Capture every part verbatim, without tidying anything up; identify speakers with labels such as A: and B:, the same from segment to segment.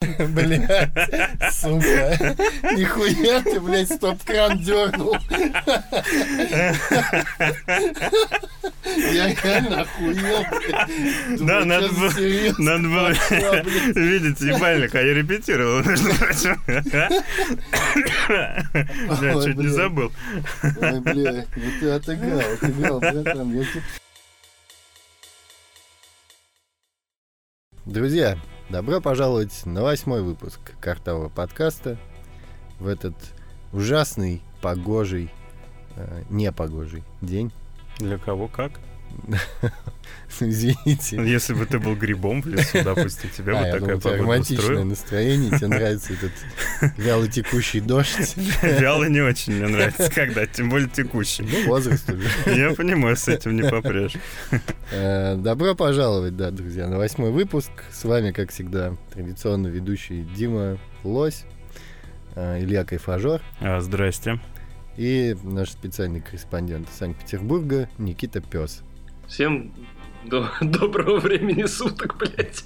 A: Блядь, сука. Нихуя ты, блядь, стоп-кран дернул. Я реально охуел, блядь.
B: Да, надо было, надо было видеть ебальник, а я репетировал, между прочим. Я чуть не забыл.
A: Ой, блядь, ну ты отыграл, отыграл, братан. Я тебе... Друзья, добро пожаловать на восьмой выпуск картового подкаста. В этот ужасный, погожий, э, непогожий день.
B: Для кого как?
A: Извините.
B: Если бы ты был грибом в лесу, допустим, тебе
A: а,
B: бы
A: я
B: такая
A: думал,
B: погода
A: романтичное
B: устроила.
A: Настроение, тебе нравится этот вялотекущий дождь.
B: Вяло не очень мне нравится, когда, тем более текущий.
A: Ну, возраст уже.
B: Я понимаю, с этим не попрешь.
A: Добро пожаловать, да, друзья, на восьмой выпуск. С вами, как всегда, традиционно ведущий Дима Лось, Илья Кайфажор.
B: А, здрасте.
A: И наш специальный корреспондент из Санкт-Петербурга Никита Пёс.
C: Всем до- доброго времени суток, блядь.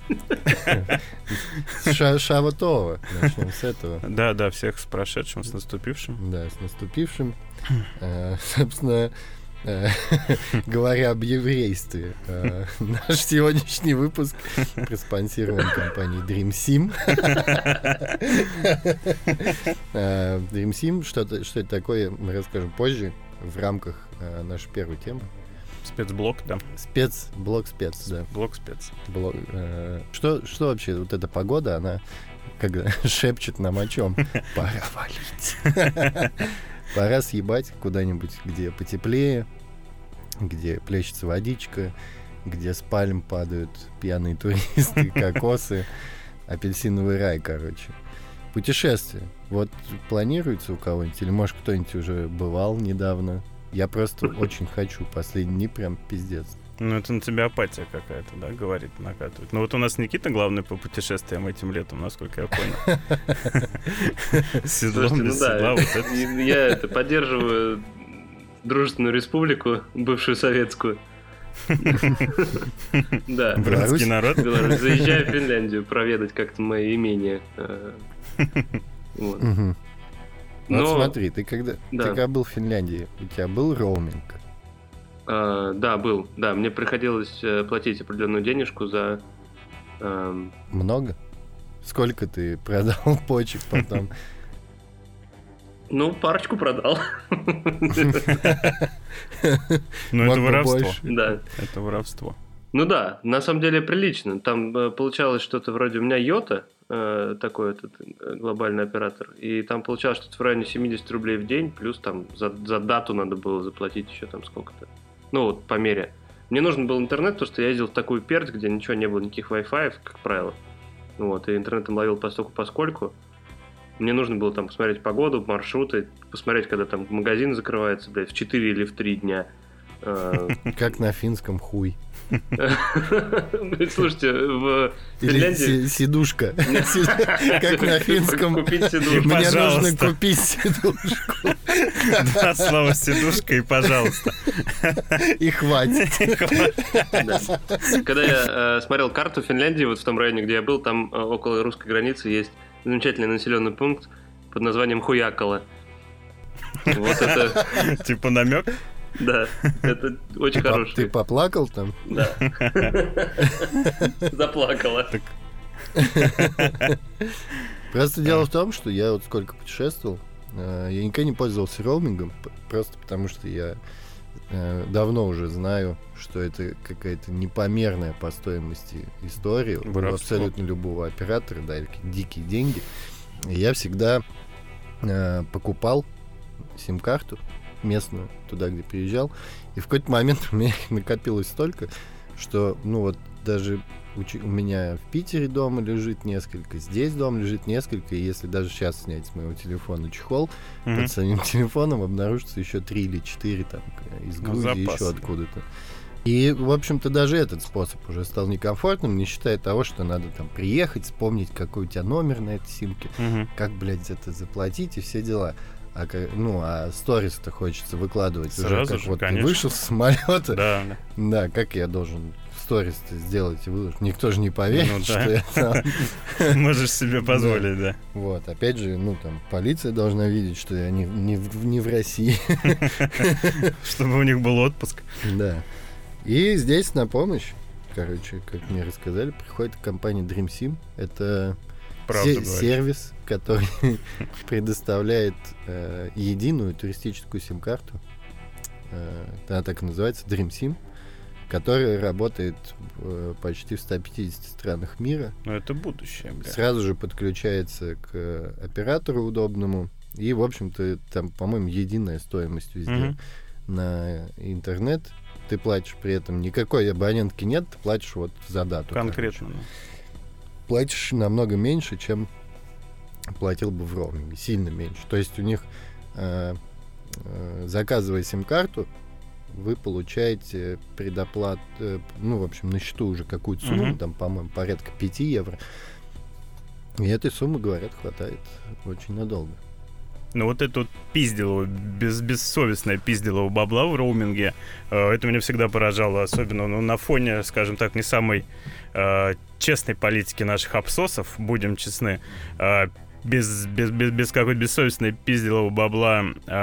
A: Ша- Шаватова. Начнем с этого.
B: Да, да, всех с прошедшим, с наступившим.
A: Да, с наступившим. Э, Собственно, э, говоря об еврействе, э, наш сегодняшний выпуск проспонсирован компанией Dream Sim. Э, Dream Sim, что это, что это такое, мы расскажем позже в рамках э, нашей первой темы.
B: Спецблок, да.
A: Спец, блок спец, да.
B: Блок спец.
A: Блок, э, что, что вообще, вот эта погода, она когда шепчет нам о чем? Пора валить. Пора съебать куда-нибудь, где потеплее, где плещется водичка, где с пальм падают пьяные туристы, кокосы, апельсиновый рай, короче. Путешествие. Вот планируется у кого-нибудь? Или, может, кто-нибудь уже бывал недавно? Я просто очень хочу. Последние дни прям пиздец.
B: Ну, это на тебя апатия какая-то, да, говорит, накатывает. Ну, вот у нас Никита главный по путешествиям этим летом, насколько я понял. С седлом, без седла, вот это.
C: Я это поддерживаю дружественную республику, бывшую советскую. Да.
B: Братский народ.
C: Беларусь. Заезжаю в Финляндию проведать как-то мои имения. Вот.
A: Мгм. Ну,
C: Но-
A: вот смотри, ты когда,
C: Да.
A: ты когда был в Финляндии, у тебя был роуминг?
C: А, Да, был. Да, мне приходилось э, платить определенную денежку за... эм,
A: Много? Сколько ты продал почек потом?
C: Ну, парочку продал.
B: Ну,
A: Мог
B: это
A: бы
B: воровство.
A: больше.
C: Да.
B: Это воровство.
C: Ну да, на самом деле прилично. Там э, получалось что-то вроде у меня Йота, э, такой этот э, глобальный оператор, и там получалось что-то в районе семьдесят рублей в день, плюс там за, за дату надо было заплатить еще там сколько-то. Ну вот по мере. Мне нужен был интернет, потому что я ездил в такую пердь, где ничего не было, никаких Wi-Fi, как правило. Вот, и интернетом ловил постольку поскольку. Мне нужно было там посмотреть погоду, маршруты, посмотреть, когда там магазин закрывается, блядь, в четыре или в три дня. Э,
A: Как на финском хуй.
C: Слушайте, в
A: Или
C: Финляндии...
A: си- сидушка. Как на финском.
C: Купить сидушку.
A: Мне нужно
B: Пожалуйста.
A: купить сидушку.
B: Два слова сидушка и пожалуйста.
A: И хватит.
C: Да. Когда я э, смотрел карту Финляндии, вот в том районе, где я был, там э, около русской границы есть замечательный населенный пункт под названием Хуякало. Вот это,
B: Типа намек.
C: да, это очень
A: Пап,
C: хороший.
A: Ты поплакал там?
C: Да. Заплакала.
A: Просто дело в том, что я вот сколько путешествовал, э, я никогда не пользовался роумингом, п- просто потому что я э, давно уже знаю, что это какая-то непомерная по стоимости история у
B: Воровство.
A: абсолютно любого оператора, да, или какие-то дикие деньги. И я всегда э, покупал сим-карту местную, туда, где приезжал, и в какой-то момент у меня их накопилось столько, что, ну вот, даже у меня в Питере дома лежит несколько, здесь дома лежит несколько, и если даже сейчас снять с моего телефона чехол,
B: Мгм.
A: под самим телефоном обнаружится еще три или четыре там из
B: Ну,
A: Грузии,
B: запас.
A: еще откуда-то. И, в общем-то, даже этот способ уже стал некомфортным, не считая того, что надо там приехать, вспомнить, какой у тебя номер на этой симке,
B: Мгм.
A: как, блядь, это заплатить и все дела. А, ну, а сторис-то хочется выкладывать
B: сразу
A: уже, как
B: же,
A: вот
B: конечно.
A: ты вышел с самолета.
B: Да, да.
A: Да, как я должен сторис-то сделать и выложить? Никто же не поверит,
B: ну,
A: что
B: да.
A: я там...
B: Можешь себе позволить, да.
A: Вот, опять же, ну, там, полиция должна видеть, что я не, не, в, не в России.
B: Чтобы у них был отпуск.
A: Да. И здесь на помощь, короче, как мне рассказали, приходит компания DreamSIM. Это се- сервис, который предоставляет э, единую туристическую сим-карту. Э, она так и называется, DreamSIM, которая работает э, почти в ста пятидесяти странах мира.
B: Ну, это будущее, бля.
A: Сразу же подключается к оператору удобному. И, в общем-то, там, по-моему, единая стоимость везде
B: Mm-hmm.
A: на интернет. Ты платишь при этом, никакой абонентки нет, ты платишь вот за дату.
B: Конкретно.
A: Короче. Платишь намного меньше, чем платил бы в роуминге. Сильно меньше. То есть у них, э, э, заказывая сим-карту, вы получаете предоплату, э, ну, в общем, на счету уже какую-то сумму,
B: Mm-hmm.
A: там, по-моему, порядка пяти евро. И этой суммы, говорят, хватает очень надолго.
B: Ну вот это вот пизделово, без, бессовестное пизделово бабла в роуминге, э, это меня всегда поражало, особенно ну, на фоне, скажем так, не самой э, честной политики наших абсосов, будем честны, э, без, без, без, без какой-то бессовестной пизделого бабла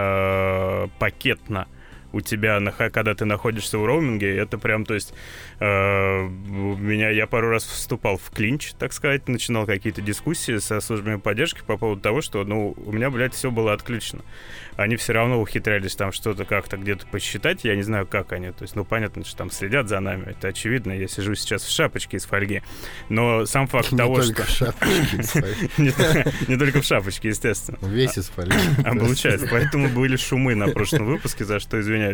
B: э, пакетно у тебя, когда ты находишься в роуминге, это прям, то есть, э, меня, я пару раз вступал в клинч, так сказать, начинал какие-то дискуссии со службами поддержки по поводу того, что, ну, у меня, блядь, все было отключено. Они все равно ухитрялись там что-то как-то где-то посчитать, я не знаю, как они, то есть, ну, понятно, что там следят за нами, это очевидно, я сижу сейчас в шапочке из фольги, но сам факт
A: не
B: того,
A: только
B: что...
A: В шапочке из фольги.
B: не, не только в шапочке, естественно.
A: Весь из фольги.
B: А получается, поэтому были шумы на прошлом выпуске, за что извиняюсь.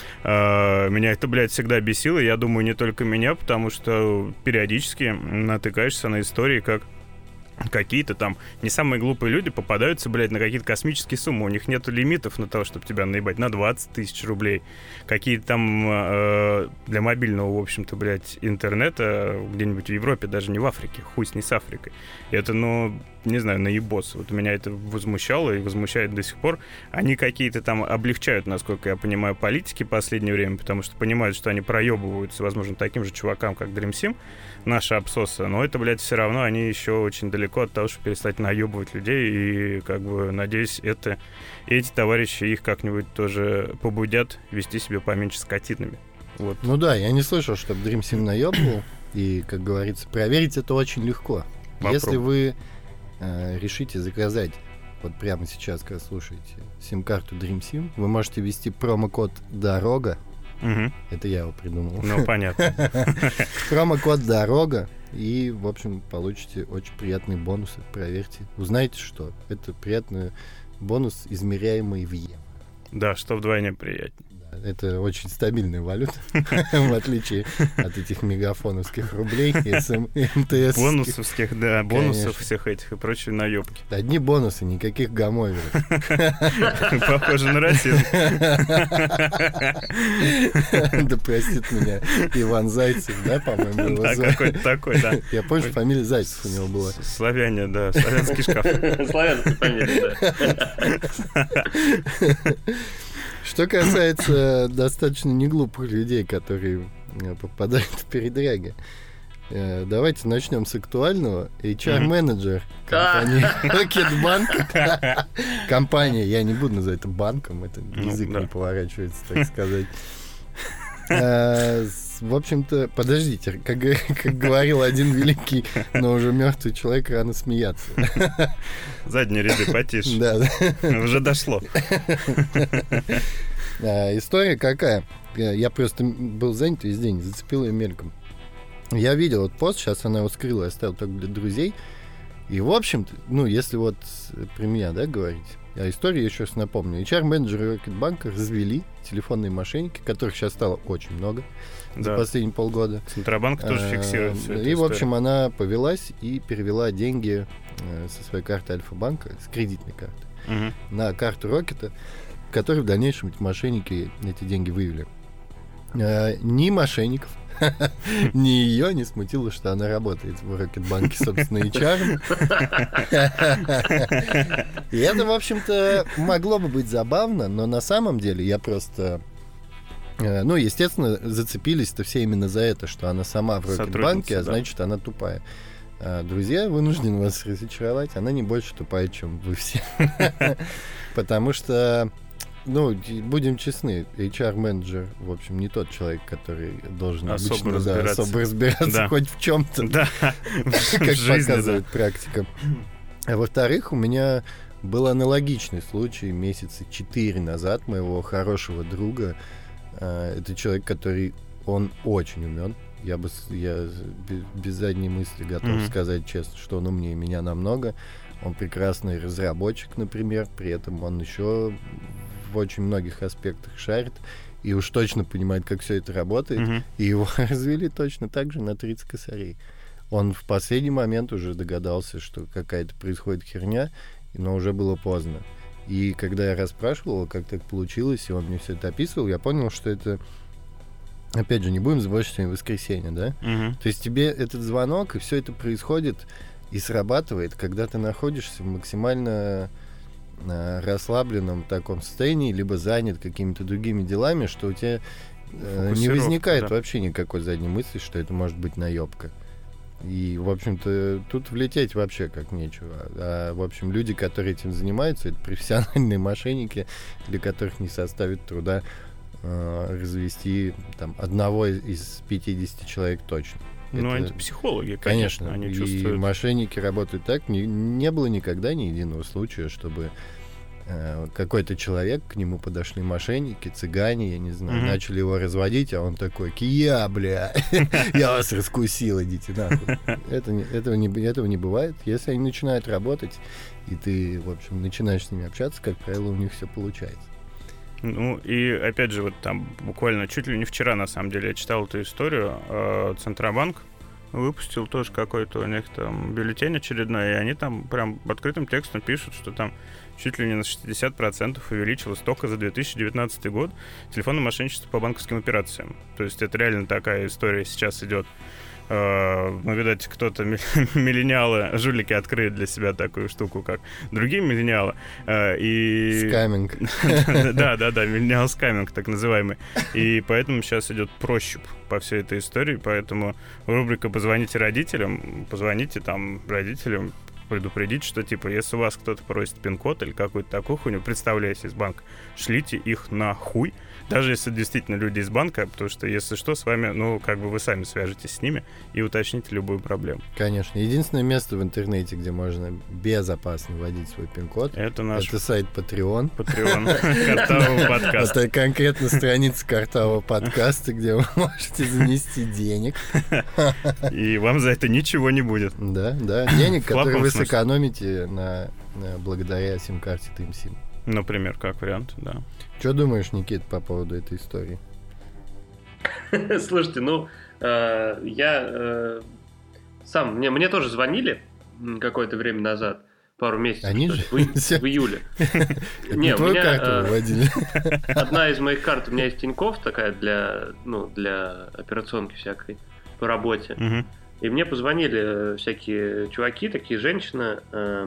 B: Uh, меня это, блядь, всегда бесило. Я думаю, не только меня, потому что периодически натыкаешься на истории, как какие-то там не самые глупые люди попадаются, блядь, на какие-то космические суммы. У них нету лимитов на то, чтобы тебя наебать на двадцать тысяч рублей. Какие-то там э, для мобильного, в общем-то, блядь, интернета где-нибудь в Европе, даже не в Африке. Хуй с не с Африкой. И это, ну, не знаю, наебос. Вот меня это возмущало и возмущает до сих пор. Они какие-то там облегчают, насколько я понимаю, политики в последнее время, потому что понимают, что они проебываются, возможно, таким же чувакам, как DreamSIM, наши абсосы. Но это, блядь, все равно они еще очень далеко от того, чтобы перестать наебывать людей. И, как бы, надеюсь, это эти товарищи их как-нибудь тоже побудят вести себя поменьше скотинами. Вот.
A: Ну да, я не слышал, чтобы DreamSIM наебывал. И, как говорится, проверить это очень легко.
B: Попробуй.
A: Если вы э, решите заказать вот прямо сейчас, когда слушаете сим-карту DreamSIM, вы можете ввести промокод «Дорога».
B: Угу.
A: Это я его придумал.
B: Ну, понятно.
A: Промокод «Дорога». И, в общем, получите очень приятные бонусы. Проверьте. Узнаете, что это приятный бонус, измеряемый в евро.
B: Да, что вдвойне приятнее.
A: Это очень стабильная валюта, в отличие от этих мегафоновских рублей, МТС.
B: Бонусовских, да, бонусов всех этих и прочей наебки.
A: Одни бонусы, никаких гамоверов.
B: Похоже на расизм.
A: Да простит меня Иван Зайцев, да, по-моему, его
B: Да,
A: звали.
B: какой-то такой, да.
A: Я помню, фамилия Зайцев у него была.
B: Славяне, да, славянский шкаф.
C: Славянская фамилия, да.
A: Что касается достаточно неглупых людей, которые попадают в передряги, давайте начнем с актуального. эйч ар-менеджер компании Рокетбанк. Компания, я не буду называть это банком, это язык не поворачивается, так сказать. В общем-то, подождите, как, как говорил один великий, но уже мертвый человек, рано смеяться.
B: Задние ряды потише.
A: Да, да.
B: Уже дошло.
A: А, история какая? Я просто был занят весь день, зацепил ее мельком. Я видел вот пост, сейчас она его скрыла, оставил только для друзей. И, в общем-то, ну, если вот про меня, да, говорить, а историю я еще раз напомню. эйч ар-менеджеры Рокетбанка развели телефонные мошенники, которых сейчас стало очень много да. за последние полгода.
B: Центробанк тоже фиксирует всю эту
A: И,
B: историю.
A: в общем, она повелась и перевела деньги со своей карты Альфа-банка, с кредитной карты, угу. на карту Рокета, в которой в дальнейшем эти мошенники эти деньги вывели. Ни мошенников, Ни ее не смутило, что она работает в Рокетбанке, собственно, эйч ар. И это, в общем-то, могло бы быть забавно, но на самом деле я просто... Ну, естественно, зацепились-то все именно за это, что она сама в Рокетбанке, а значит, она тупая. Друзья, вынуждены вас разочаровать, она не больше тупая, чем вы все. Потому что, ну, будем честны, эйч ар-менеджер, в общем, не тот человек, который должен
B: особо
A: обычно
B: разбираться,
A: да, особо разбираться да. хоть в чем-то,
B: да.
A: как жизни, показывает да. практика. А во-вторых, у меня был аналогичный случай месяца четыре назад моего хорошего друга. Это человек, который, он очень умен. Я бы я без задней мысли готов mm-hmm. сказать честно, что он умнее меня намного. Он прекрасный разработчик, например, при этом он еще в очень многих аспектах шарит и уж точно понимает, как все это работает. Mm-hmm. И его развели точно так же на тридцать косарей. Он в последний момент уже догадался, что какая-то происходит херня, но уже было поздно. И когда я расспрашивал, как так получилось, и он мне все это описывал, я понял, что это... Опять же, не будем забывать, что сегодня воскресенье, да? Uh-huh. То есть тебе этот звонок, и все это происходит и срабатывает, когда ты находишься в максимально э, расслабленном таком состоянии, либо занят какими-то другими делами, что у тебя э, не возникает да. вообще никакой задней мысли, что это может быть наебка. И, в общем-то, тут влететь вообще как нечего. А, в общем, люди, которые этим занимаются, это профессиональные мошенники, для которых не составит труда развести там одного из пятидесяти человек точно.
B: Ну, это, они психологи, конечно.
A: Конечно.
B: Они
A: и
B: чувствуют...
A: мошенники работают так. Не, не было никогда ни единого случая, чтобы э, какой-то человек, к нему подошли мошенники, цыгане, я не знаю, mm-hmm. начали его разводить, а он такой: кия, бля, я вас раскусил, идите нахуй. Этого не бывает. Если они начинают работать, и ты, в общем, начинаешь с ними общаться, как правило, у них все получается.
B: Ну, и опять же, вот там буквально чуть ли не вчера, на самом деле, я читал эту историю. Центробанк выпустил тоже какой-то у них там бюллетень очередной, и они там прям открытым текстом пишут, что там чуть ли не на шестьдесят процентов увеличилось только за две тысячи девятнадцатый год телефонное мошенничество по банковским операциям. То есть это реально такая история сейчас идет. Ну, видать, кто-то, миллениалы, жулики открыли для себя такую штуку, как другие миллениалы. И...
A: Скаминг.
B: Да, да, да, миллениал скаминг, так называемый. И поэтому сейчас идет прощуп по всей этой истории. Поэтому рубрика «Позвоните родителям», позвоните там родителям, предупредить, что, типа, если у вас кто-то просит пин-код или какую-то такую хуйню, представляете из банка, шлите их нахуй. Даже если действительно люди из банка, потому что, если что, с вами, ну, как бы вы сами свяжетесь с ними и уточните любую проблему.
A: Конечно. Единственное место в интернете, где можно безопасно вводить свой пин-код,
B: это, наш...
A: это сайт Patreon.
B: Patreon. Картавого подкаста.
A: Это конкретно страница Картавого подкаста, где вы можете занести денег.
B: И вам за это ничего не будет.
A: Да, да. Денег, которые вы сэкономите на, на, благодаря сим-карте TrimSim.
B: Например, как вариант, да.
A: Что думаешь, Никит, по поводу этой истории?
C: Слушайте, ну, э, я э, сам, мне, мне тоже звонили какое-то время назад, пару месяцев,
A: Они
C: что
A: же...
C: в, в июле.
A: Не, твою карту выводили.
C: Одна из моих карт, у меня есть Тинькофф такая для, ну, для операционки всякой по работе. И мне позвонили всякие чуваки, такие женщины,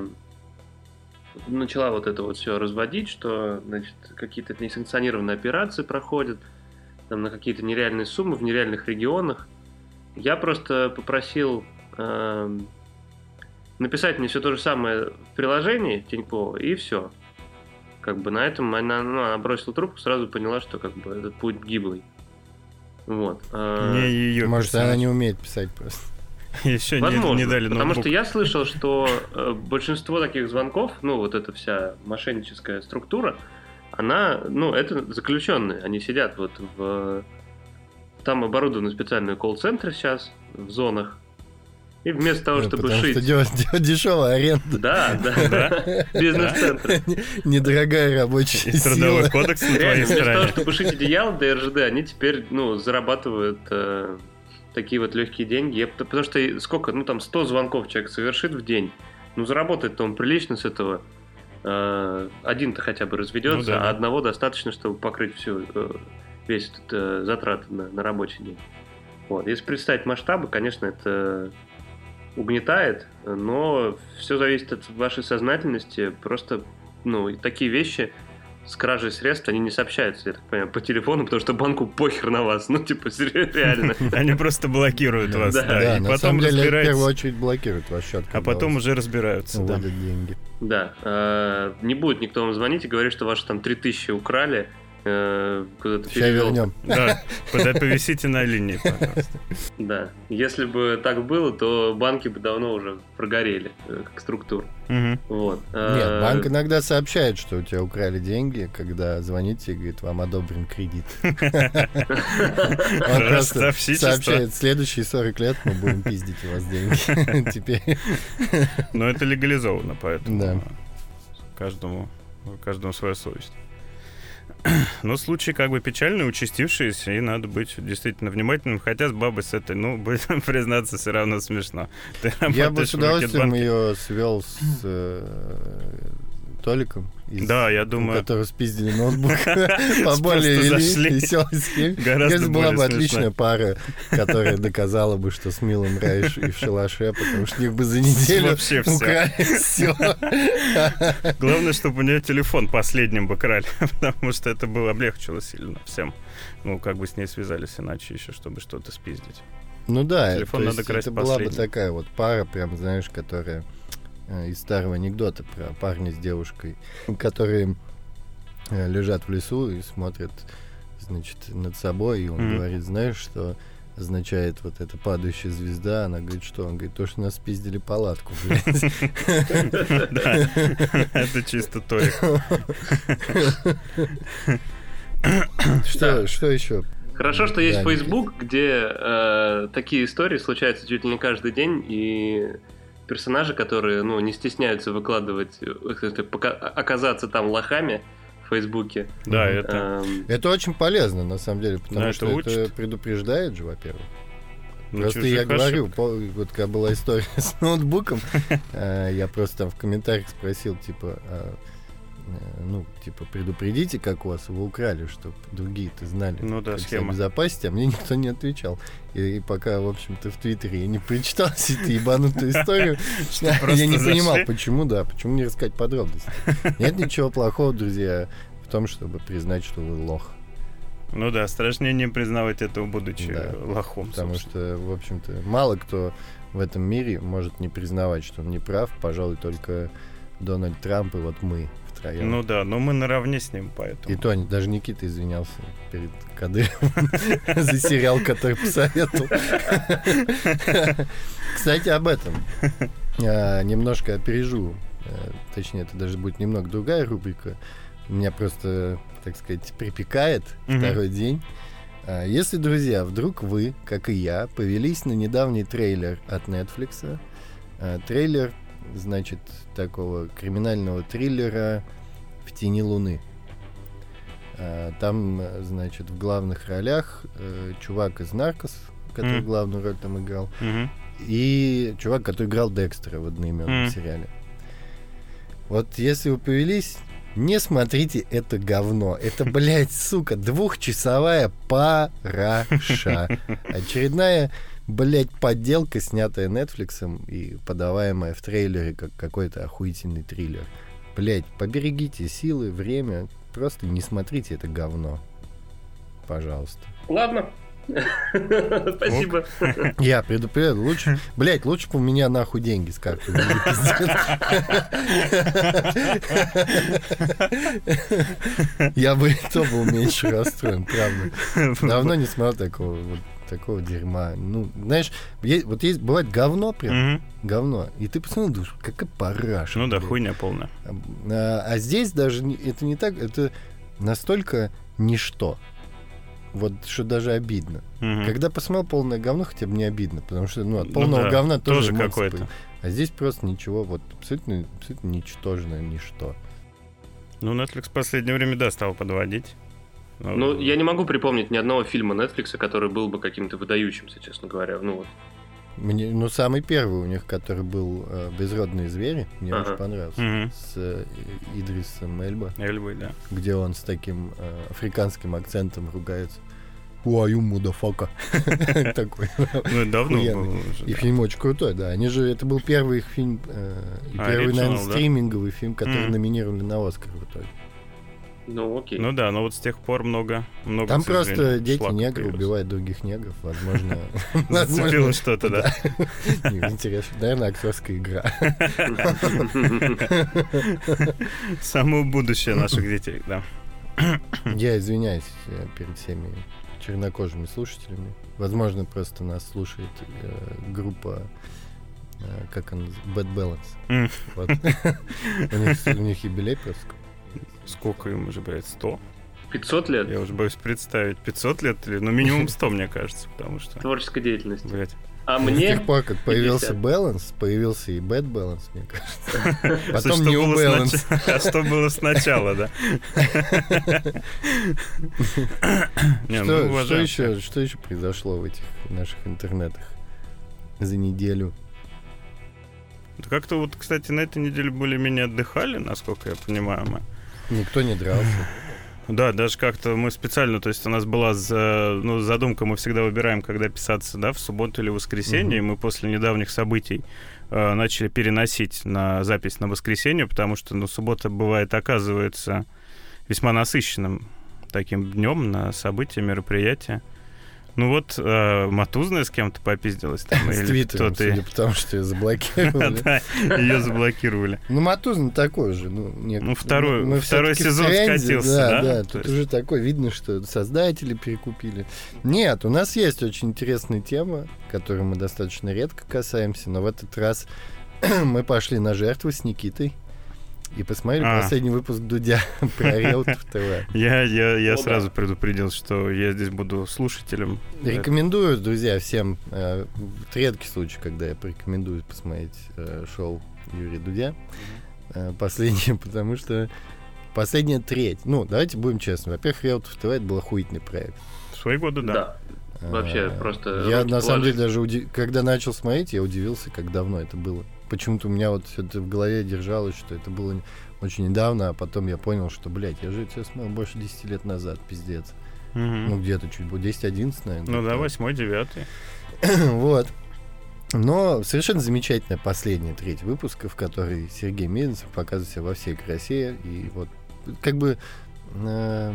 C: начала вот это вот все разводить, что, значит, какие-то несанкционированные операции проходят там на какие-то нереальные суммы в нереальных регионах. Я просто попросил э, написать мне все то же самое в приложении Тинькова, и все. Как бы на этом она, ну, она бросила трубку, сразу поняла, что как бы этот путь гиблый. Вот.
B: Не ее
A: Может, писать. Она не умеет писать просто.
B: Еще
C: Возможно,
B: не, не дали
C: потому
B: ноутбук.
C: что я слышал, что э, большинство таких звонков, ну, вот эта вся мошенническая структура, она, ну, это заключенные, они сидят вот в... Там оборудованы специальные колл-центры сейчас в зонах, и вместо того,
A: ну,
C: чтобы
A: потому
C: шить...
A: Потому что дешевая аренда.
C: Да, да, бизнес-центр.
A: Недорогая рабочая сила.
B: Трудовой кодекс на твоей
C: вместо
B: стороне.
C: того, чтобы шить одеяло для эр жэ дэ, они теперь, ну, зарабатывают... такие вот легкие деньги. Я, потому что сколько, ну там сто звонков человек совершит в день, ну заработает-то он прилично с этого. Э, один-то хотя бы разведется, ну, да, а да. одного достаточно, чтобы покрыть всю, э, весь этот э, затраты на, на рабочий день. Вот. Если представить масштабы, конечно, это угнетает, но все зависит от вашей сознательности. Просто, ну, такие вещи с кражей средств, они не сообщаются, я так понимаю, по телефону, потому что банку похер на вас. Ну, типа, реально.
B: Они просто блокируют вас,
A: Да,
B: да, и
A: на
B: потом
A: самом деле, в
B: разбираются.
A: первую очередь блокируют ваш счет.
B: А потом уже разбираются, да.
A: Вводят деньги.
C: Да. э, Не будет никто вам звонить и говорить, что ваши там три тысячи украли, э, куда-то
A: Сейчас
C: перевел.
A: вернем.
B: Да, пода- повисите на линии, пожалуйста.
C: Да. Если бы так было, то банки бы давно уже прогорели, э, как структура.
B: Мгм.
C: Вот.
A: Нет, банк иногда сообщает, что у тебя украли деньги, когда звоните и говорит, вам одобрен кредит. Он просто
B: Ростовщичество.
A: сообщает, следующие сорок лет мы будем пиздить у вас деньги. Теперь.
B: Но это легализовано, поэтому
A: Да.
B: каждому, каждому своя совесть. Но случаи как бы печальные, участившиеся, и надо быть действительно внимательным. Хотя с бабой с этой, ну, будем признаться, все равно смешно. Ты
A: Я бы
B: работаешь
A: с
B: в
A: удовольствием
B: Рокетбанке.
A: ее свел с э, Толиком, из-
B: Да, я
A: у
B: думаю,
A: которого спиздили ноутбук по
B: Просто
A: более вели-
B: зашли.
A: веселой схеме.
B: гораздо
A: Это была бы
B: более
A: отличная
B: смешно.
A: пара, которая доказала бы, что с Милым Райш и в шалаше, потому что у них бы за неделю
B: Вообще всё.
A: украли все.
B: Главное, чтобы у нее телефон последним бы крали, потому что это бы облегчило сильно всем. Ну, как бы с ней связались иначе еще, чтобы что-то спиздить.
A: Ну да,
B: Телефон
A: то
B: надо
A: есть
B: красть
A: это была бы
B: последним.
A: такая вот пара, прям, знаешь, которая э, из старого анекдота про парня с девушкой, которые э, лежат в лесу и смотрят, значит, над собой, и он
B: Мгм.
A: говорит, знаешь, что означает вот эта падающая звезда? Она говорит, что? Он говорит, то, что нас спиздили палатку, блядь.
B: Да, это чисто Толик.
A: Что что еще?
C: Хорошо, что есть
A: Да,
C: Facebook, где э, такие истории случаются чуть ли не каждый день, и персонажи, которые, ну, не стесняются выкладывать, э, это, пока- оказаться там лохами в Фейсбуке.
B: Да, это...
C: Эм,
A: Это очень полезно, на самом деле, потому
B: Да, это
A: что это
B: учит.
A: предупреждает же, во-первых.
B: ну,
A: Просто
B: чужих
A: я говорю,
B: ошибок.
A: по- вот когда была история с ноутбуком, э, я просто там в комментариях спросил, типа, а, э, ну, типа, предупредите, как у вас его украли, чтобы другие-то знали,
B: Ну да,
A: как себя
B: схема.
A: обезопасить, а мне никто не отвечал. И, и пока, в общем-то, в Твиттере я не прочитал всю эту ебанутую историю, я
B: просто
A: не понимал,
B: зашли.
A: почему, да, почему не рассказать подробности. Нет ничего плохого, друзья, в том, чтобы признать, что вы лох.
B: Ну да, страшнее не признавать этого, будучи
A: Да.
B: лохом.
A: Потому
B: собственно.
A: что, в общем-то, мало кто в этом мире может не признавать, что он не прав. Пожалуй, только Дональд Трамп и вот мы втроем.
B: Ну да, но мы наравне с ним, поэтому.
A: И то они- даже Никита извинялся перед Кадыровым за сериал, который посоветовал. Кстати, об этом. А, Немножко опережу. Э, Точнее, это даже будет немного другая рубрика. Меня просто, так сказать, припекает
B: Мгм.
A: второй день. А, Если, друзья, вдруг вы, как и я, повелись на недавний трейлер от Netflix, а, трейлер, значит, такого криминального триллера «В тени луны». А, Там, э, значит, в главных ролях э, чувак из «Наркос», который
B: Мгм.
A: главную роль там играл,
B: Мгм.
A: и чувак, который играл Декстера в одноименном
B: Мгм.
A: сериале. Вот если вы повелись, не смотрите это говно. Это, блядь, сука, двухчасовая параша. Очередная, блядь, подделка, снятая Нетфликсом и подаваемая в трейлере как какой-то охуительный триллер. Блядь, поберегите силы, время. Просто не смотрите это говно. Пожалуйста.
C: Ладно. Спасибо.
A: Я предупреждаю, лучше, блять, лучше бы у меня нахуй деньги с карты были, пиздец. Я бы и то был меньше расстроен, правда. Давно не смотрел такого, вот, такого дерьма. Ну, знаешь, есть- вот есть, бывает говно прям,
B: Мгм.
A: говно, и ты посмотрел, думаешь, какая параша.
B: Ну да,
A: блядь.
B: хуйня полная.
A: А, а здесь даже не- это не так, это настолько ничто. Вот что даже обидно.
B: Мгм.
A: Когда посмотрел полное говно, хотя бы не обидно, потому что ну, от
B: Ну
A: полного
B: да,
A: говна тоже,
B: тоже
A: эмоции
B: какое-то.
A: были. А здесь просто ничего, вот абсолютно, абсолютно ничтожное ничто.
B: Ну, Netflix в последнее время, да, стал подводить.
C: Ну, я не могу припомнить ни одного фильма Netflix, который был бы каким-то выдающимся, честно говоря. Ну, вот.
A: Мне, ну, самый первый у них, который был э, «Безродные звери», мне
C: Ага.
A: очень понравился.
B: Мгм.
A: С э, Идрисом Эльба,
B: Эльбой, да.
A: где он с таким э, африканским акцентом ругается. Уаю, мудафака. Такой.
B: Ну, давно был уже.
A: И фильм очень крутой, да. Они же, это был первый их фильм, и первый, наверное, стриминговый фильм, который номинировали на Оскар в итоге.
C: Ну, окей.
B: Ну да, но вот с тех пор много, много.
A: Там просто дети-негры убивают других негров, возможно.
B: Зацепило что-то, да?
A: Интересно. Наверное, актерская игра.
B: Самое будущее наших детей, да.
A: Я извиняюсь перед всеми чернокожими слушателями. Возможно, просто нас слушает группа, как она называется, Bad Balance. У них юбилей просто.
B: Сколько им уже, блядь, сто?
C: пятьсот лет?
B: Я уже боюсь представить. пятьсот лет? Или, ну, минимум сто, мне кажется, потому что...
C: Творческая деятельность.
B: Блядь.
C: А мне...
A: С тех пор, как появился Balance, появился и Bad Balance, мне кажется. Потом
B: New
A: Balance.
B: А что было сначала, да?
A: Что еще произошло в этих наших интернетах за неделю?
B: Как-то вот, кстати, на этой неделе более-менее отдыхали, насколько я понимаю, мы.
A: Никто не дрался.
B: Да, даже как-то мы специально, то есть у нас была за, ну, задумка, мы всегда выбираем, когда писаться, да, в субботу или воскресенье, uh-huh. и мы после недавних событий э, начали переносить на запись на воскресенье, потому что, ну, суббота бывает, оказывается, весьма насыщенным таким днем на события, мероприятия. Ну вот, э, Матузная с кем-то попиздилась там.
A: С Твиттером, судя по тому, что ее заблокировали.
B: Да, ее заблокировали.
A: Ну, Матузный такой же.
B: Ну, второй сезон скатился,
A: да? Да, тут уже такой, видно, что создатели перекупили. Нет, у нас есть очень интересная тема, которой мы достаточно редко касаемся, но в этот раз мы пошли на жертву с Никитой. И посмотрели а. последний выпуск Дудя про Реутов ТВ.
B: Я, я, я сразу предупредил, что я здесь буду слушателем.
A: Рекомендую, друзья, всем. Э, редкий случай, когда я порекомендую посмотреть э, шоу Юрия Дудя. Э, последнее, потому что последняя треть. Ну, давайте будем честны. Во-первых, Реутов ТВ это был охуительный проект.
B: В свои годы, да.
C: Да. Вообще просто...
A: Я на самом деле даже, удив... когда начал смотреть, я удивился, как давно это было. Почему-то у меня вот это в голове держалось, что это было очень недавно, а потом я понял, что, блядь, я же это смотрел больше десяти лет назад, пиздец.
B: Угу.
A: Ну, где-то чуть больше, десять-одиннадцать, наверное.
B: Ну да, восьмой, девятый.
A: Вот. Но совершенно замечательная последняя треть выпуска, в которой Сергей Мезенцев показывает себя во всей красе. И вот, как бы, э,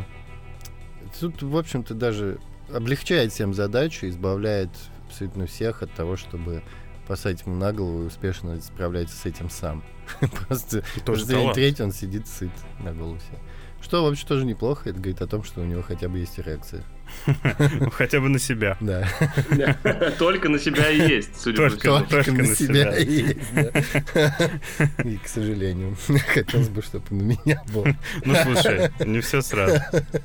A: тут, в общем-то, даже облегчает всем задачу, избавляет абсолютно всех от того, чтобы посадить ему на голову и успешно справляется с этим сам. Просто в третий он сидит сыт на голову себе. Что вообще тоже неплохо. Это говорит о том, что у него хотя бы есть эрекция.
B: Хотя бы на себя.
A: Да.
C: Только на себя и есть, судя по всему.
A: Только на себя и есть, да. И, к сожалению, хотелось бы, чтобы на меня было.
B: Ну, слушай, не все сразу.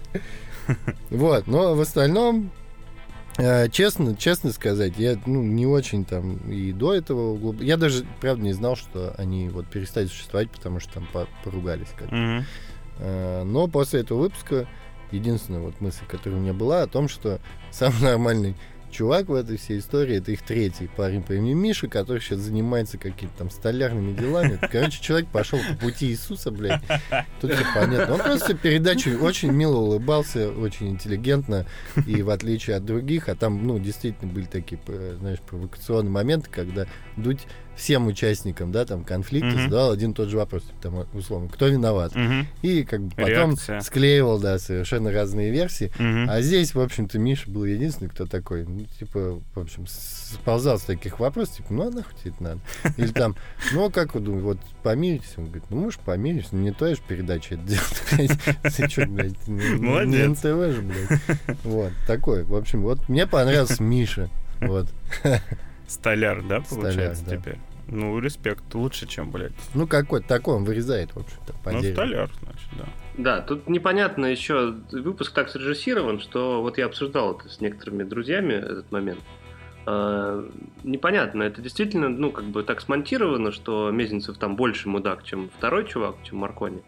A: Вот, но в остальном, э, честно, честно сказать, я ну, не очень там и до этого углуб... Я даже, правда, не знал, что они вот перестали существовать, потому что там по- поругались как-то. Mm-hmm. Э, но после этого выпуска единственная вот мысль, которая у меня была, о том, что самый нормальный чувак в этой всей истории — это их третий парень по имени Миша, который сейчас занимается какими-то там столярными делами. Короче, человек пошел по пути Иисуса, блядь. Тут все понятно. Он просто передачу очень мило улыбался, очень интеллигентно, и в отличие от других, а там, ну, действительно были такие, знаешь, провокационные моменты, когда Дудь всем участникам, да, там, конфликта mm-hmm. задавал один и тот же вопрос, там, условно, кто виноват. Mm-hmm. И как бы потом Реакция. склеивал, да, совершенно разные версии. Mm-hmm. А здесь, в общем-то, Миша был единственный, кто такой, ну, типа, в общем, сползал с таких вопросов, типа, ну, а нахуй тебе это надо? Или там, ну, а как вы думаете, вот помиритесь? Он говорит, ну, может, помиритесь, но не твоя же передача это делать, блядь. Ты что, блядь, не эн тэ вэ же, блядь. Вот, такой, в общем, вот, мне понравился Миша, вот.
B: Столяр, да, получается,
A: Столяр, да.
B: теперь? Ну, респект, лучше, чем, блядь.
A: Ну, какой-то такой, он вырезает, в общем-то, по
B: Ну,
A: дереву.
B: столяр, значит, да.
C: Да, тут непонятно еще, выпуск так срежиссирован, что вот я обсуждал это с некоторыми друзьями, этот момент. А, непонятно, это действительно, ну, как бы так смонтировано, что Мезенцев там больше мудак, чем второй чувак, чем Маркони.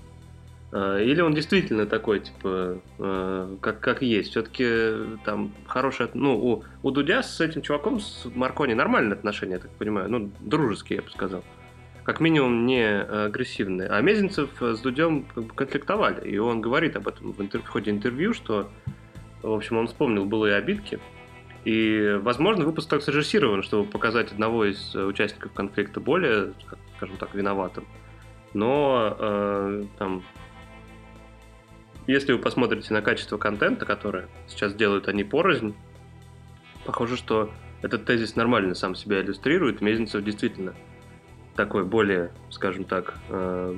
C: Или он действительно такой, типа, э, как, как есть. Все-таки там хорошие... Ну, у, у Дудя с этим чуваком, с Маркони, нормальные отношения, я так понимаю. Ну, дружеские, я бы сказал. Как минимум, не агрессивные. А Мезенцев с Дудем как бы конфликтовали. И он говорит об этом в, интер... в ходе интервью, что В общем, он вспомнил былые обидки. И, возможно, выпуск так срежиссирован, чтобы показать одного из участников конфликта более, скажем так, виноватым. Но э, там, если вы посмотрите на качество контента, которое сейчас делают они порознь, похоже, что этот тезис нормально сам себя иллюстрирует. Мезенцев действительно такой более, скажем так, э,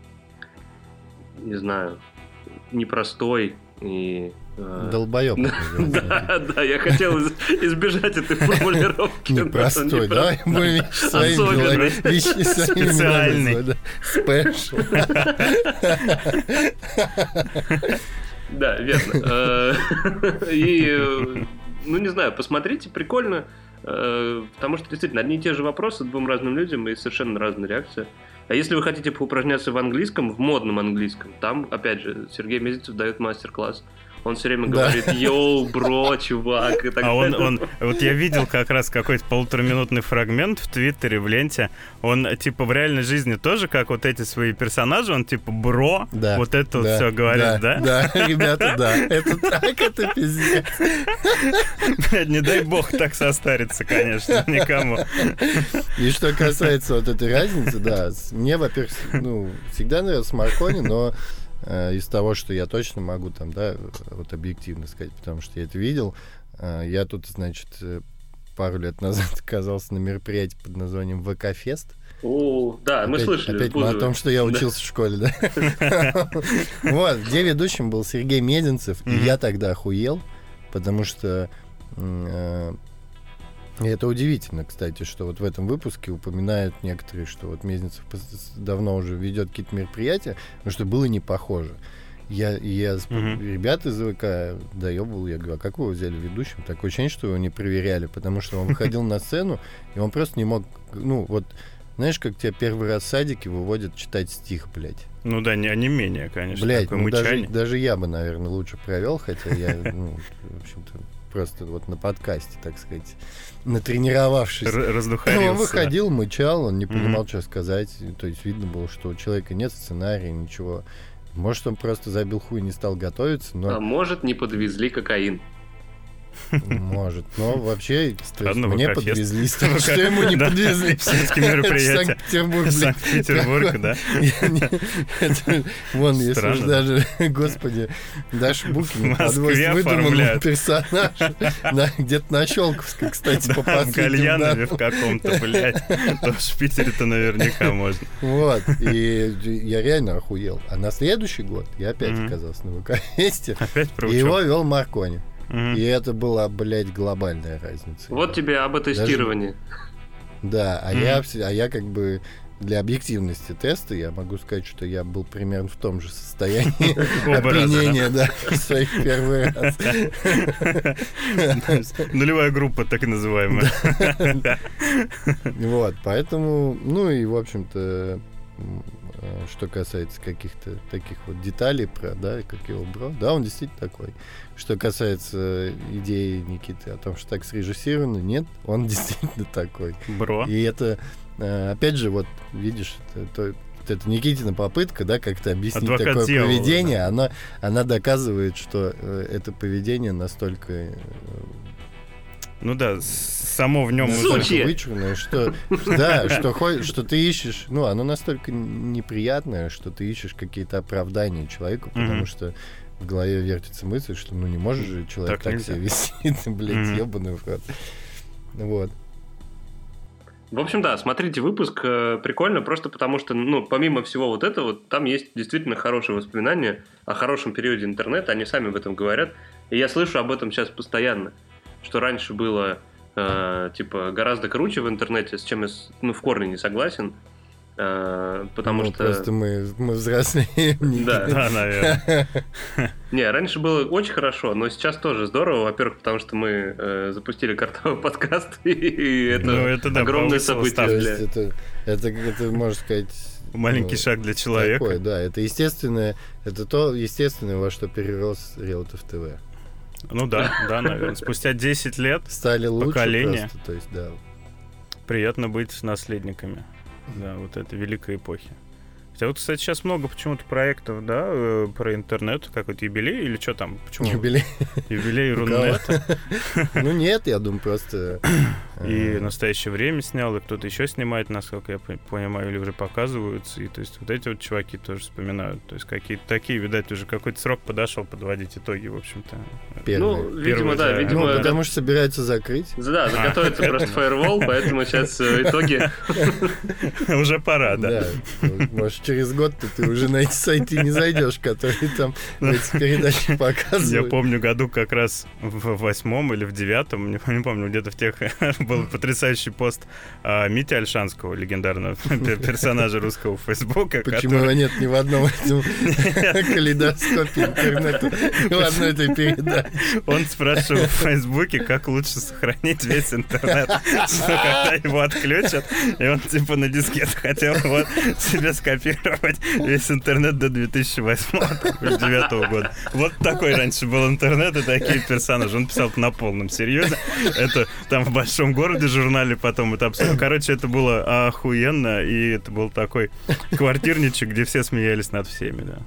C: не знаю, непростой и... Э...
A: Долбоёб.
C: Да, да, я хотел избежать этой формулировки.
A: Непростой, да? Мы своими
B: специальный.
A: Спешл.
C: Да, верно. И, ну, не знаю, посмотрите, прикольно. Потому что, действительно, одни и те же вопросы двум разным людям и совершенно разная реакция. А если вы хотите поупражняться в английском, в модном английском, там, опять же, Сергей Мезенцев дает мастер-класс. Он все время
A: Да.
C: говорит: йоу, бро, чувак, и так
B: А он,
C: далее.
B: он, вот я видел как раз какой-то полутораминутный фрагмент в Твиттере, в ленте. Он, типа, в реальной жизни тоже, как вот эти свои персонажи, он, типа, бро,
A: Да,
B: вот это вот
A: да,
B: все говорит, да?
A: Да, ребята, да. Это так, это пиздец.
B: Блядь, не дай бог так состариться, конечно, никому.
A: И что касается вот этой разницы, да, с- мне, во-первых, с- ну, всегда нравился Маркони, но э, из того, что я точно могу там, да, вот объективно сказать, потому что я это видел, э, я тут, значит, э, пару лет назад оказался на мероприятии под названием ВК-фест.
C: О, да, мы
A: Опять-
C: слышали.
A: Опять
C: в
A: мы о
C: Бузове.
A: том, что я
C: Да.
A: учился в школе, да? Вот, где ведущим был Сергей Мезенцев, и
B: Мгм.
A: я тогда охуел, потому что м, э, и это удивительно, кстати, что вот в этом выпуске упоминают некоторые, что вот Мезенцев пос- давно уже ведет какие-то мероприятия, но что было не похоже. Я, я с-
B: Мгм.
A: ребят из ВК доебывал, я говорю: а как вы его взяли ведущим? Такое ощущение, что его не проверяли, потому что он выходил на сцену, и он просто не мог, ну вот, знаешь, как тебя первый раз в садике выводят читать стих, блядь.
B: Ну да, не, не менее, конечно,
A: Блядь,
B: такое
A: ну даже,
B: мычание.
A: даже я бы, наверное, лучше провел, хотя я, ну, в общем-то, просто вот на подкасте, так сказать, натренировавшись.
B: Р- раздухарился.
A: Он выходил, мычал, он не
B: Мгм.
A: понимал, что сказать. То есть видно было, что у человека нет сценария, ничего. Может, он просто забил хуй и не стал готовиться,
C: А
A: но
C: может, не подвезли кокаин.
A: может. Но вообще, то есть
B: Странно,
A: мне
B: ВК-фест.
A: подвезли, что ему не
B: Да,
A: подвезли.
B: всё-таки мероприятие.
A: Санкт-Петербург, блядь.
B: Санкт-Петербург, да?
A: Я не- это- Вон, если
B: Странно.
A: уж даже, господи, Даша Букина
B: В Москве
A: подвозит выдуманного
B: оформляют.
A: персонажа, на- где-то на Щелковской, кстати, по
B: Да, в
A: последним
B: Гальянове
A: данным.
B: в каком-то, блядь. Тоже в Питере-то наверняка можно.
A: Вот, и я реально охуел. А на следующий год я опять
B: Мгм.
A: оказался на ВК-фесте,
B: Опять про
A: и его
B: учебу.
A: вел Маркони.
B: Мгм.
A: И это была, блядь, глобальная разница.
C: Вот тебе об тестировании.
A: Да, а
B: Мгм.
A: я, вс- а я как бы для объективности теста я могу сказать, что я был примерно в том же состоянии
B: Оба раза, да?
A: опьянения, да, в своих первый раз.
B: Нулевая группа, так и называемая.
A: Вот, поэтому, ну и, в общем-то, м, э, что касается каких-то таких вот деталей про, да, как его бро, да, он действительно такой. Что касается идеи Никиты о том, что так срежиссировано, нет, он действительно такой.
B: Бро.
A: И это, э, опять же, вот видишь, это, то- вот эта Никитина попытка, да, как-то объяснить
B: Адвокат
A: такое
B: дьявола,
A: поведение,
B: да.
A: она, она доказывает, что э, это поведение настолько, э,
B: Ну да, с- само в нем
A: настолько
C: Сучье.
A: вычурное, что, да, что, хо- что ты ищешь, ну, оно настолько неприятное, что ты ищешь какие-то оправдания человеку, потому
B: Мгм.
A: что в голове вертится мысль, что, ну, не может же человек
B: Так
A: так,
B: нельзя.
A: себя вести, ты, блядь,
B: Мгм.
A: ебаный в рот. Вот.
C: В общем, да, смотрите выпуск, э, прикольно, просто потому что, ну, помимо всего вот этого, там есть действительно хорошие воспоминания о хорошем периоде интернета, они сами об этом говорят, и я слышу об этом сейчас постоянно, что раньше было, э, типа, гораздо круче в интернете, с чем я, с- ну, в корне не согласен, э, потому
A: Ну,
C: что...
A: просто мы, мы взрослеем.
C: Да.
B: Да, наверное.
C: Не, раньше было очень хорошо, но сейчас тоже здорово. Во-первых, потому что мы э, запустили картовый подкаст, и это,
B: Ну, это да,
C: огромное
B: повысило
C: событие.
A: То
B: ставки.
A: есть
C: для-
A: это, это, это, можно сказать...
B: Маленький
A: ну,
B: шаг для человека.
A: Такое, да, это естественное, это то естественное, во что перерос Реутов ТВ.
B: Ну да, да, наверное. Спустя десять лет
A: Стали лучше
B: Поколение.
A: просто, то есть, да.
B: приятно быть наследниками. Да, вот этой великой эпохи. Хотя вот, кстати, сейчас много почему-то проектов, да, э, про интернет, как вот юбилей или что там? Почему?
A: Юбилей.
B: Юбилей Рунета.
A: Ну нет, я думаю, просто...
B: И «Настоящее время» снял, и кто-то еще снимает, насколько я понимаю, или уже показываются. И то есть вот эти вот чуваки тоже вспоминают. То есть какие-то такие, видать, уже какой-то срок подошел подводить итоги, в общем-то.
A: Первые.
C: Ну, видимо, да, видимо...
A: Ну, потому что собираются закрыть.
C: Да, заготовится просто фаервол, поэтому сейчас итоги...
B: Уже пора, да.
A: Да, может, через год-то ты уже на эти сайты не зайдешь, которые там эти передачи показывают.
B: Я помню, году как раз в восьмом или в девятом, не, не помню, где-то в тех был потрясающий пост а, Мити Альшанского, легендарного персонажа русского Фейсбука.
A: Почему который... его нет ни в одном этом калейдоскопе интернета, ни в одной этой передаче?
B: Он спрашивал в Фейсбуке, как лучше сохранить весь интернет, что когда его отключат, и он типа на дискет хотел вот себе скопировать весь интернет до две тысячи восьмого или две тысячи девятого года. Вот такой раньше был интернет и такие персонажи. Он писал на полном серьезе. Это там в большом городе журнале потом это абсолютно. Короче, это было охуенно, и это был такой квартирничек, где все смеялись над всеми, да.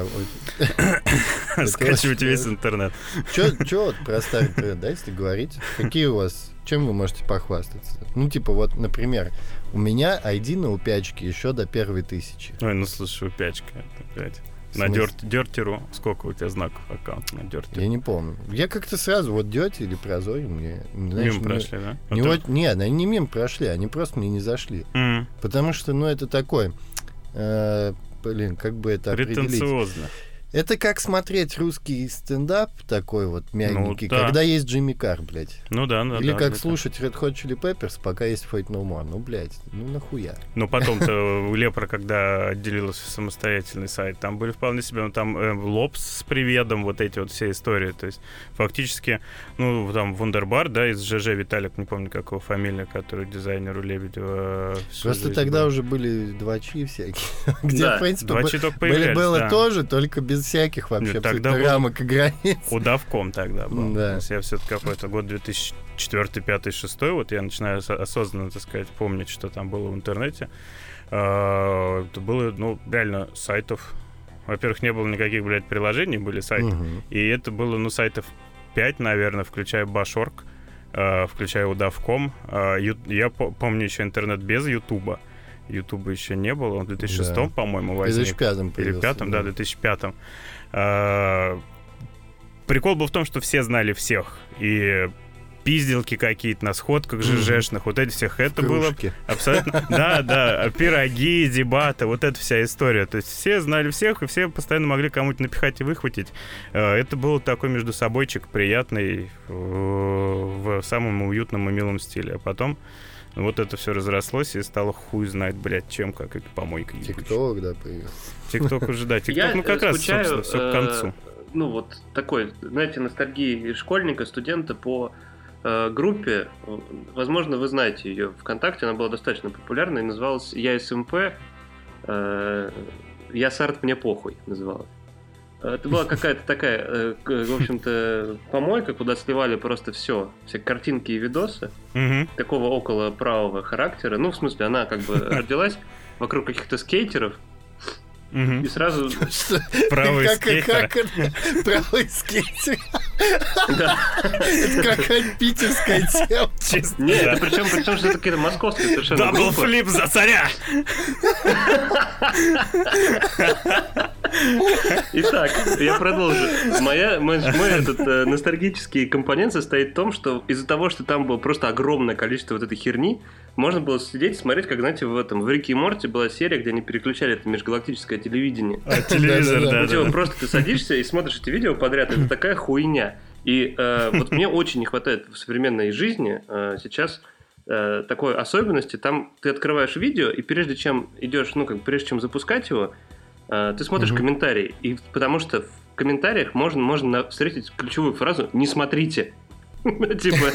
A: Да.
B: Скачивать весь интернет.
A: Че вот про старый интернет, да, если говорить? Какие у вас, чем вы можете похвастаться? Ну, типа, вот, например, у меня ай ди на упячке еще до первой тысячи.
B: Ой, ну слушай, упячка, это, блядь. На Дёртеру сколько у тебя знаков аккаунта на Дёртеру?
A: Я не помню. Я как-то сразу, вот Дёрти или Прозорь мне... Знаешь,
B: мимо прошли, да?
A: Не, вот, нет, они не мимо прошли, они просто мне не зашли. Mm. Потому что, ну, это такой... Э, блин, как бы это определить?
B: Претенциозно.
A: Это как смотреть русский стендап такой вот мягенький, ну, да. Когда есть Джимми Карр, блядь.
B: Ну да, да.
A: Или
B: да,
A: как
B: да,
A: слушать Red Hot Chili Peppers, пока есть Faith No More. Ну, блядь, ну нахуя.
B: Ну, потом-то Лепра, когда отделилась в самостоятельный сайт, там были вполне себе, ну, там э, Лобс с приведом, вот эти вот все истории. То есть, фактически, ну, там Вундербар, да, из ЖЖ Виталик, не помню, как его фамилия, который дизайнеру Лебедева.
A: Просто тогда был. Уже были двачи всякие. Где,
C: да,
A: в принципе,
B: двачи только появлялись,
A: было
B: да.
A: тоже, только без всяких вообще
B: Нет, тогда
A: рамок и границ.
B: Удавком тогда был.
A: Да.
B: Я все-таки какой-то год две тысячи четвёртый, пятый, шестой, вот я начинаю осознанно, так сказать, помнить, что там было в интернете. Это было, ну, реально сайтов. Во-первых, не было никаких, блядь, приложений, были сайты. Угу. И это было, ну, сайтов пять, наверное, включая Башорг, включая Удавком. Я помню еще интернет без Ютуба. Ютуба еще не было, он в две тысячи шестом, да. по-моему, возник.
A: В две тысячи пятом
B: Или в пятом, да, в две тысячи пятом. А, прикол был в том, что все знали всех. И пизделки какие-то на сходках ЖЖшных, вот эти всех, это было абсолютно... Да, да, пироги, дебаты, вот эта вся история. То есть все знали всех, и все постоянно могли кому-то напихать и выхватить. Это был такой между собойчик приятный в самом уютном и милом стиле. А потом вот это все разрослось и стало хуй знать, блядь, чем, как и помойкой.
A: ТикТок, да, появился.
B: ТикТок уже, да. ТикТок, ну как раз, собственно, все к концу.
C: Ну вот такой, знаете, ностальгии школьника, студента по э, группе. Возможно, вы знаете ее ВКонтакте, она была достаточно популярна и называлась «Я СМП». Э, «Я Сарт, мне похуй» называлась. Это была какая-то такая, в общем-то, помойка, куда сливали просто все, все картинки и видосы, mm-hmm. такого около правого характера. Ну, в смысле, она как бы родилась вокруг каких-то скейтеров, mm-hmm. и сразу...
B: Правый скейтер.
A: Правый скейтер. Да. Это какая-то питерская тема.
C: Нет, это причем, причем, что это какие-то московские совершенно группы.
B: Даблфлип за царя!
C: Итак, я продолжу. Моя, мой, мой этот э, ностальгический компонент состоит в том, что из-за того, что там было просто огромное количество вот этой херни, можно было сидеть и смотреть, как, знаете, в этом в Рике и Морти была серия, где они переключали это межгалактическое телевидение.
B: А, телевизор, да, да, да.
C: Просто ты садишься и смотришь эти видео подряд, это такая хуйня. И э, вот мне очень не хватает в современной жизни э, сейчас э, такой особенности. Там ты открываешь видео, и прежде чем идешь, ну, как прежде чем запускать его, э, ты смотришь mm-hmm. комментарии. И потому что в комментариях можно, можно встретить ключевую фразу «не смотрите». Типа...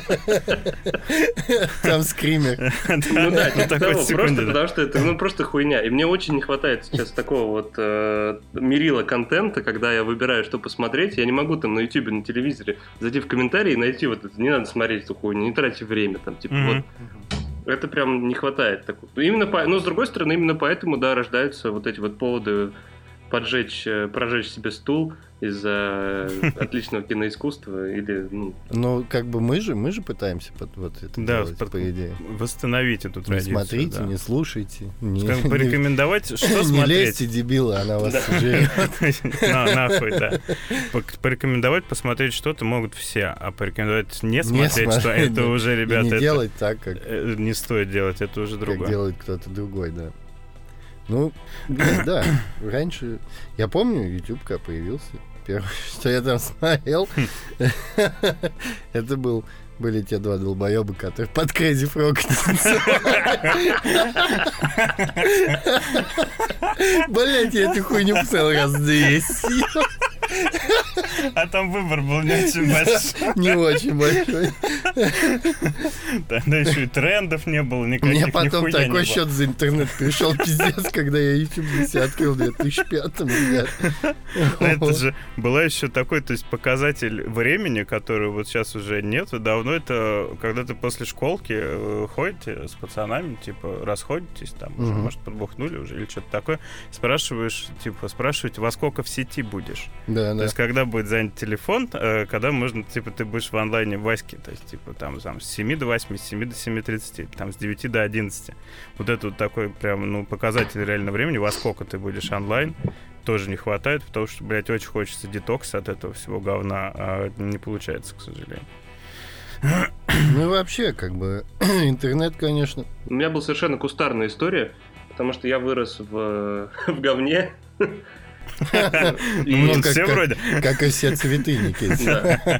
A: Там скример.
C: Ну да, типа того, просто потому что это ну просто хуйня. И мне очень не хватает сейчас такого вот мерила контента, когда я выбираю, что посмотреть. Я не могу там на ютубе, на телевизоре зайти в комментарии и найти вот это. Не надо смотреть эту хуйню, не тратить время там, типа вот. Это прям не хватает. Именно по... Но, с другой стороны, именно поэтому, да, рождаются вот эти вот поводы поджечь, прожечь себе стул из-за отличного киноискусства или... Ну,
A: ну, как бы мы же, мы же пытаемся под, вот это
B: да,
A: делать,
B: под...
A: по идее.
B: Восстановить эту традицию.
A: Не смотрите,
B: да.
A: не слушайте. Не,
B: порекомендовать,
A: не,
B: что
A: не
B: смотреть.
A: Не лезьте, дебилы, она вас жрет.
B: Нахуй, да. Порекомендовать посмотреть что-то могут все, а порекомендовать не смотреть, что это уже, ребята...
A: Не делать так, как...
B: Не стоит делать, это уже другое.
A: Как делает кто-то другой, да. Ну, да, раньше... Я помню, YouTube, когда появился, первое, что я там смотрел, это был... Были те два долбоеба, которые под Crazy Frog танцевали. Блять, я эту хуйню посмотрел раз двести.
B: А там выбор был не очень большой.
A: Не очень большой.
B: Тогда еще и трендов не было никаких.
A: Мне потом такой счет за интернет пришел, пиздец, когда я YouTube для себя открыл в две тысячи пятом, ребят.
B: Это же была еще такой, то есть показатель времени, который вот сейчас уже нет. Давно это, когда ты после школки ходите с пацанами, типа, расходитесь, там, уже, может, подбухнули уже или что-то такое, спрашиваешь, типа, спрашиваете, во сколько в сети будешь?
A: Да,
B: то
A: да.
B: есть, когда будет занят телефон, когда можно, типа, ты будешь в онлайне в Ваське, то есть, типа, там, там с семи до восьми, с семи до семи тридцати, там, с девяти до одиннадцати. Вот это вот такой прям, ну, показатель реального времени, во сколько ты будешь онлайн, тоже не хватает, потому что, блядь, очень хочется детокс от этого всего говна, а не получается, к сожалению.
A: Ну и вообще, как бы, интернет, конечно...
C: У меня была совершенно кустарная история, потому что я вырос в, в говне.
B: И ну, все вроде.
A: Как и все цветы, Никита.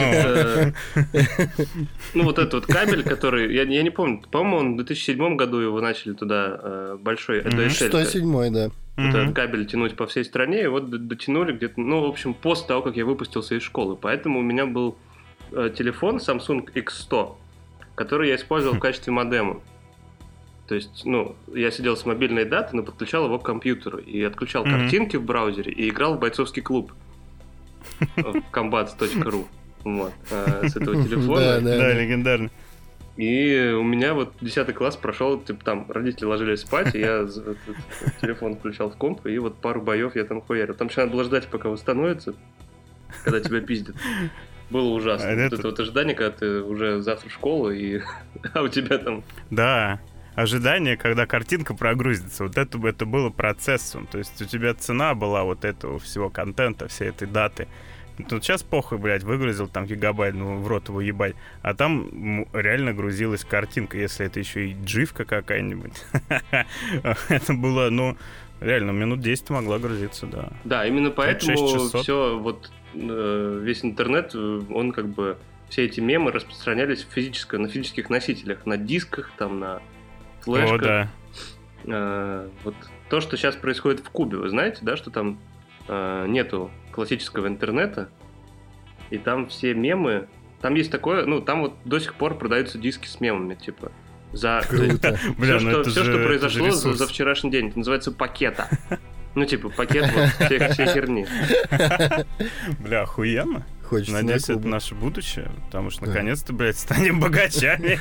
C: Ну, вот этот вот кабель, который... Я не помню, по-моему, в две тысячи седьмом году его начали туда большой...
A: сто седьмой, да.
C: Вот этот кабель тянуть по всей стране, и вот дотянули где-то... Ну, в общем, после того, как я выпустился из школы. Поэтому у меня был телефон Samsung икс сто, который я использовал в качестве модема. То есть, ну, я сидел с мобильной датой, но подключал его к компьютеру и отключал mm-hmm. картинки в браузере и играл в бойцовский клуб в комбат точка ру. Вот, с этого телефона.
B: Да, легендарно.
C: И у меня вот десятый класс прошел, типа там родители ложились спать, и я телефон включал в комп, и вот пару боев я там хуярил. Там еще надо было ждать, пока восстановится, когда тебя пиздят. Было ужасно. А вот это... это вот ожидание, когда ты уже завтра в школу, и... а у тебя там...
B: Да, ожидание, когда картинка прогрузится. Вот это, это было процессом. То есть у тебя цена была вот этого всего контента, всей этой даты. Тут сейчас похуй, блядь, выгрузил там гигабайт, ну, в рот его ебать. А там реально грузилась картинка, если это еще и дживка какая-нибудь. Это было, ну, реально, минут десять могла грузиться, да.
C: Да, именно поэтому все, вот, весь интернет, он как бы, все эти мемы распространялись физически, на физических носителях, на дисках, там, на флешках.
B: О,
C: да. Вот то, что сейчас происходит в Кубе, вы знаете, да, что там нету классического интернета, и там все мемы, там есть такое, ну, там вот до сих пор продаются диски с мемами, типа, за
A: Круто.
C: Бля, все, что, все же, что произошло за, за вчерашний день, это называется пакета. Ну, типа, пакет вот всей, всей херни.
B: Бля, охуенно.
A: Хочется.
B: Надеюсь, это наше будущее, потому что, да, наконец-то, блядь, станем богачами.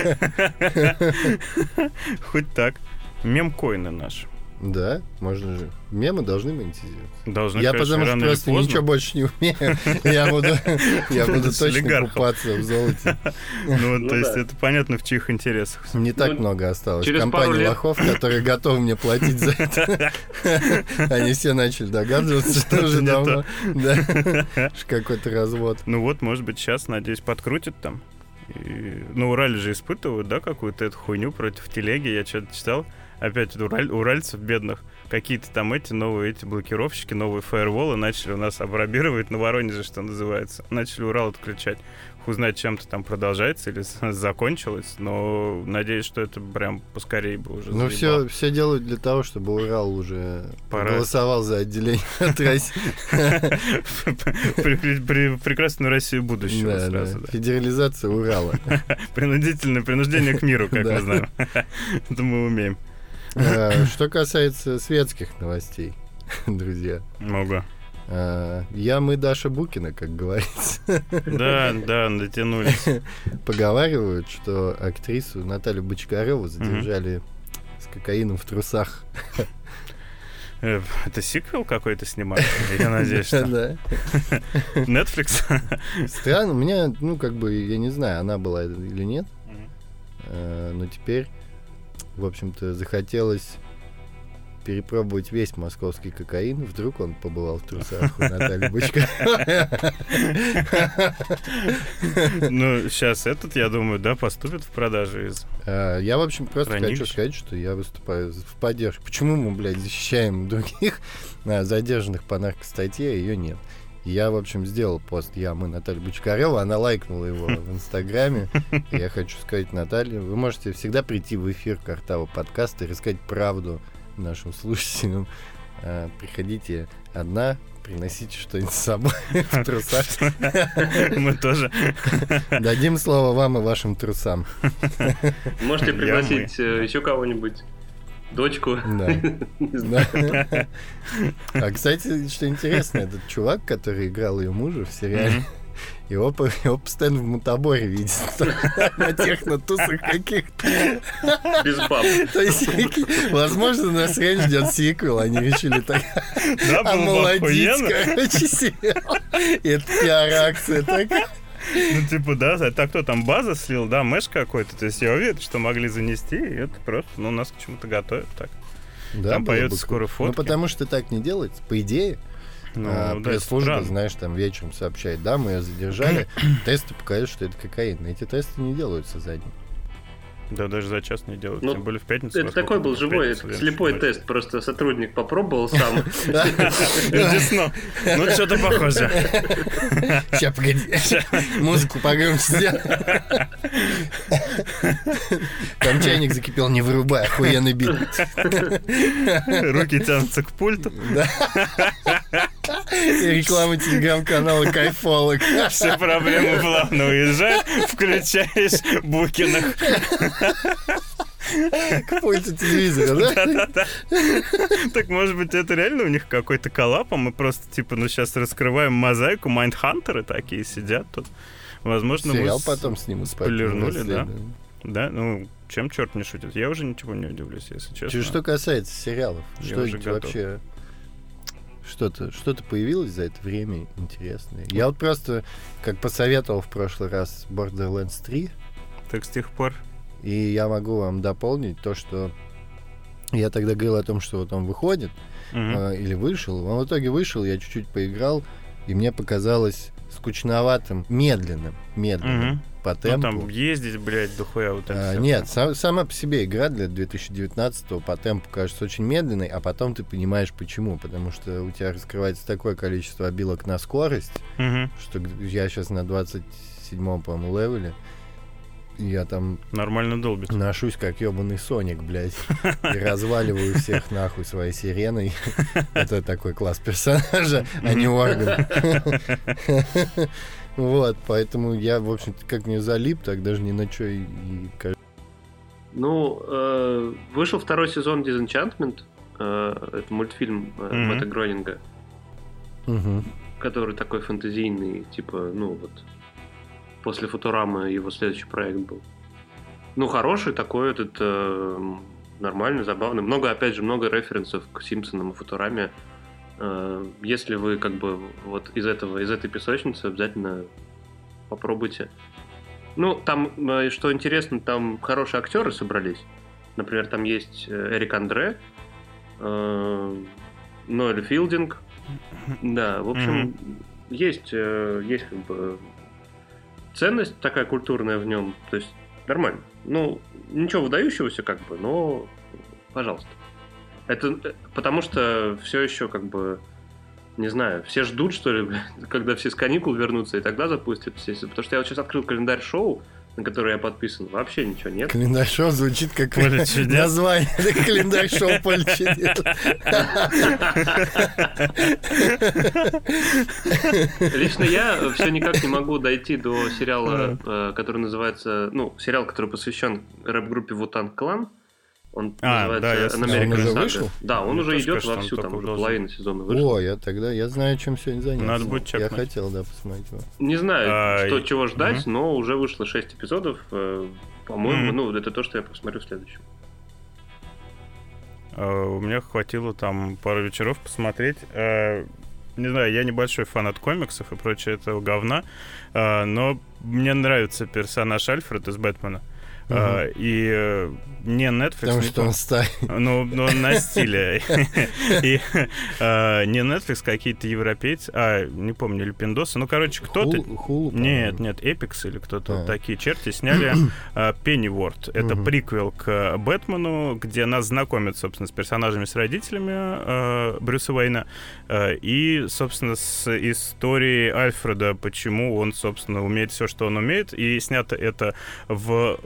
B: Хоть так. Мемкоины наши.
A: Да, можно же. Мемы должны монетизироваться.
B: Должны,
A: я
B: конечно,
A: потому что просто ничего больше не умею. Я буду, я буду точно купаться в золоте.
B: Ну, то есть это понятно, в чьих интересах.
A: Не так много осталось. Компания лохов, которые готовы мне платить за это. Они все начали догадываться, что уже давно. Какой-то развод.
B: Ну вот, может быть, сейчас, надеюсь, подкрутят там. Ну, Ураль же испытывают, да, какую-то эту хуйню против телеги. Я что-то читал. Опять ураль, уральцев бедных, какие-то там эти новые эти блокировщики, новые фаерволы начали у нас обрабатывать на Воронеже, что называется. Начали Урал отключать. Хуй знает, чем-то там продолжается или закончилось, но надеюсь, что это прям поскорее бы уже
A: Ну, все, все делают для того, чтобы Урал уже
B: Пора.
A: голосовал за отделение от России.
B: Прекрасную Россию будущего сразу.
A: Федерализация Урала.
B: Принудительное принуждение к миру, как мы знаем. Это мы умеем.
A: Что касается светских новостей, друзья.
B: Много.
A: Я, мы, Даша Букина, как говорится.
B: Да, да, дотянулись.
A: Поговаривают, что актрису Наталью Бочкареву задержали с кокаином в трусах.
B: Это сиквел какой-то снимают? Я надеюсь, что...
A: Да.
B: Netflix?
A: Странно, у меня, ну, как бы, я не знаю, она была или нет, но теперь, в общем-то, захотелось перепробовать весь московский кокаин. Вдруг он побывал в трусах у Натальи Бочкаревой.
B: Ну, сейчас этот, я думаю, да, поступит в продажу из...
A: Я, в общем, просто
B: хранилищ.
A: хочу сказать, что я выступаю в поддержку. Почему мы, блядь, защищаем других задержанных по наркостатье, а ее нет? Я, в общем, сделал пост «Я, мы, Наталья Бочкарева», она лайкнула его в Инстаграме. Я хочу сказать, Наталья, вы можете всегда прийти в эфир Картава подкаста и рассказать правду нашим слушателям. А, приходите одна, приносите что-нибудь с собой в трусах.
B: Мы тоже.
A: Дадим слово вам и вашим трусам.
C: Можете пригласить еще кого-нибудь. Дочку.
A: Да. Да. А, кстати, что интересно, этот чувак, который играл ее мужа в сериале, Его, его постоянно в мутоборе видят на техно-тусах каких-то.
C: Без баб.
A: То есть, возможно, нас реально ждет сиквел. Они решили так омолодить, короче, сериал. И это пиар-акция такая.
B: Ну, типа, да, а кто там, база слил, да, мэш какой-то. То есть я уверен, что могли занести, и это просто, ну, нас к чему-то готовят так.
A: Да,
B: там появится скоро фотки.
A: Ну, потому что так не делается, по идее.
B: Ну,
A: а,
B: да,
A: пресс-служба, знаешь, там вечером сообщает, да, мы ее задержали, тесты показывают, что это кокаин. Но эти тесты не делаются за день.
B: Да, даже за час не делают,
C: ну,
B: тем более в пятницу.
C: Это такой был живой,
B: пятницу,
C: слепой
B: ночью.
C: Тест, просто сотрудник попробовал сам.
B: Десну. Ну, что-то похоже.
A: Сейчас, погоди. Музыку погромче сделай. Там чайник закипел, не вырубай, охуенный бит.
B: Руки тянутся к пульту.
A: И реклама телеграм-канала «Кайфолог».
B: Все проблемы плавно уезжают, включаешь Букиных.
A: К пульту телевизора, да?
B: Да-да-да. Так, может быть, это реально у них какой-то коллап, а мы просто, типа, ну, сейчас раскрываем мозаику, майндхантеры такие сидят тут. Возможно,
A: сериал
B: мы
A: потом снимут.
B: спойлернули, да? Да, ну, чем черт не шутит. Я уже ничего не удивлюсь, если честно.
A: Что касается сериалов,
B: Я
A: что
B: уже готов.
A: вообще... Что-то, что-то появилось за это время интересное. Я вот просто, как посоветовал в прошлый раз Borderlands три.
B: Так с тех пор.
A: И я могу вам дополнить то, что я тогда говорил о том, что вот он выходит,
B: Mm-hmm.
A: э, или вышел. Он в итоге вышел, я чуть-чуть поиграл, и мне показалось скучноватым, медленным, медленным.
B: Mm-hmm.
A: По темпу.
B: Ну, там ездить, блядь, дохуя вот это.
A: А, нет, сам, сама по себе игра для две тысячи девятнадцатого по темпу кажется очень медленной, а потом ты понимаешь почему. Потому что у тебя раскрывается такое количество обилок на скорость,
B: Угу.
A: что я сейчас на двадцать седьмом, по-моему, левеле. И я там
B: Нормально долбит.
A: ношусь как ебаный Соник, блядь. И разваливаю всех нахуй своей сиреной. Это такой класс персонажа, а не орган. Вот, поэтому я, в общем-то, как не залип, так даже ни на что и... и...
C: Ну, э, вышел второй сезон Disenchantment, э, это мультфильм э,
B: Mm-hmm.
C: Мэтта Гронинга,
A: Угу.
C: который такой фэнтезийный, типа, ну вот, после Футурамы его следующий проект был. Ну, хороший такой этот, э, нормальный, забавный. Много, опять же, много референсов к Симпсонам и Футураме. Если вы как бы вот из этого, из этой песочницы, обязательно попробуйте. Ну, там, что интересно, там хорошие актеры собрались. Например, там есть Эрик Андре, Ноэль Филдинг. Да, в общем, mm-hmm. есть, есть как бы ценность такая культурная в нем. То есть нормально. Ну, ничего выдающегося как бы, но пожалуйста. Это потому что все еще как бы, не знаю, все ждут, что ли, когда все с каникул вернутся и тогда запустят. Потому что я вот сейчас открыл календарь шоу, на который я подписан, вообще ничего нет.
A: Календарь шоу звучит как название. Календарь шоу «Поле чудес».
C: Лично я все никак не могу дойти до сериала, который называется, ну, сериал, который посвящен рэп-группе Wu-Tang Clan. Он
B: А,
C: называется
B: да, я
C: An
B: слышал.
C: American
A: Он уже
C: Saga.
A: вышел?
C: Да, он
B: Мне
C: уже
B: тоже
C: идет
B: кажется, он
C: вовсю, там
B: только
C: уже
B: должен.
C: половина сезона вышла.
A: О, я тогда, я знаю, чем сегодня заняться.
B: Надо будет
A: Я
B: чекнуть.
A: хотел, да, посмотреть его.
C: Не знаю,
B: А,
C: что,
B: и-
C: чего ждать,
B: Мгм.
C: но уже вышло шесть эпизодов. э, По-моему,
B: Мгм.
C: ну, это то, что я посмотрю в следующем.
B: Э, У меня хватило там пару вечеров посмотреть. Э, Не знаю, я небольшой фанат комиксов и прочее этого говна, э, но мне нравится персонаж Альфред из Бэтмена. Э, И э, не Netflix,
A: Потому
B: не
A: что
B: то-
A: он старый.
B: Ну, ну, на стиле. И э, не Netflix, какие-то европейцы, а, не помню, или Пиндосы. Ну, короче, кто-то...
A: Хул- Хулу,
B: Нет,
A: по-моему.
B: нет, Эпикс или кто-то
A: А.
B: вот такие черти сняли э, Pennyworth. Это
A: Мгм.
B: приквел к Бэтмену, где нас знакомят, собственно, с персонажами, с родителями э, Брюса Уэйна э, и, собственно, с историей Альфреда, почему он, собственно, умеет все, что он умеет. И снято это в,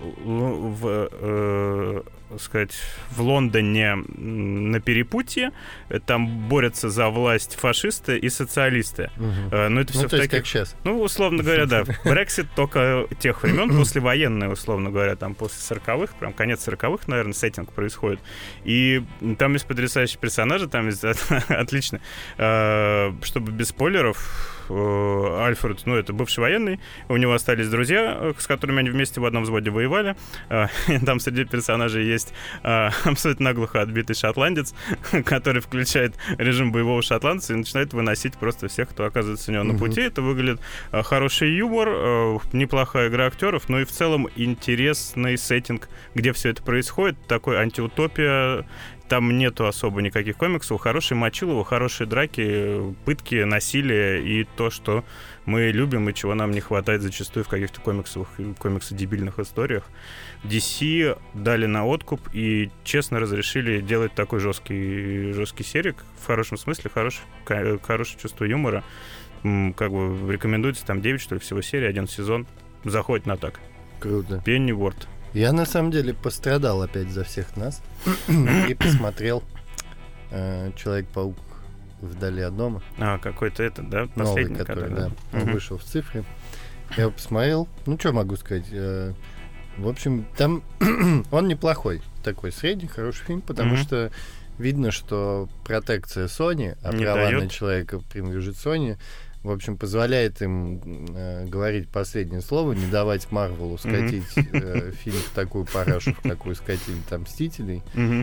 B: в э, сказать, в Лондоне м, на перепутье. Там борются за власть фашисты и социалисты.
A: Мгм.
B: Э, Но это все
A: Ну,
B: в
A: то есть,
B: таких...
A: как сейчас.
B: Ну, условно говоря, да. Брексит только тех времен, послевоенные, условно говоря, там после сороковых, прям конец сороковых, наверное, сеттинг происходит. И там есть потрясающие персонажи, там есть отлично. Э, Чтобы без спойлеров, э, Альфред, ну, это бывший военный, у него остались друзья, э, с которыми они вместе в одном взводе воевали. Э, Там среди персонажей есть э, абсолютно наглухо отбитый шотландец, который включает режим боевого шотландца и начинает выносить просто всех, кто оказывается у него на
A: Мгм.
B: пути. Это выглядит э, хороший юмор, э, неплохая игра актеров, но и в целом интересный сеттинг, где все это происходит. Такой антиутопия. Там нету особо никаких комиксов. Хорошие мочилово, хорошие драки, пытки, насилие и то, что мы любим и чего нам не хватает зачастую в каких-то комиксовых, комиксо-дебильных историях. ди си дали на откуп и честно разрешили делать такой жесткий, жесткий серик. В хорошем смысле, хорош, ка- хорошее чувство юмора. М, Как бы рекомендуется, там девять, что ли, всего серий, один сезон. Заходит на так.
A: Круто.
B: Pennyworth.
A: Я на самом деле пострадал опять за всех нас и посмотрел э, Человек-паук вдали от дома.
B: А, какой-то этот, да?
A: Новый,
B: Последний,
A: который, да, он
B: Мгм.
A: вышел в цифре. Я его посмотрел. Ну, что могу сказать? Э, В общем, там он неплохой. Такой средний, хороший фильм, потому
B: Мгм.
A: что видно, что протекция Sony, а
B: Не
A: права
B: даёт.
A: на человека принадлежит Sony, в общем, позволяет им э, говорить последнее слово, не давать Марвелу скатить э, фильм в такую парашу, в какую скатили там «Мстителей».
B: Мгм.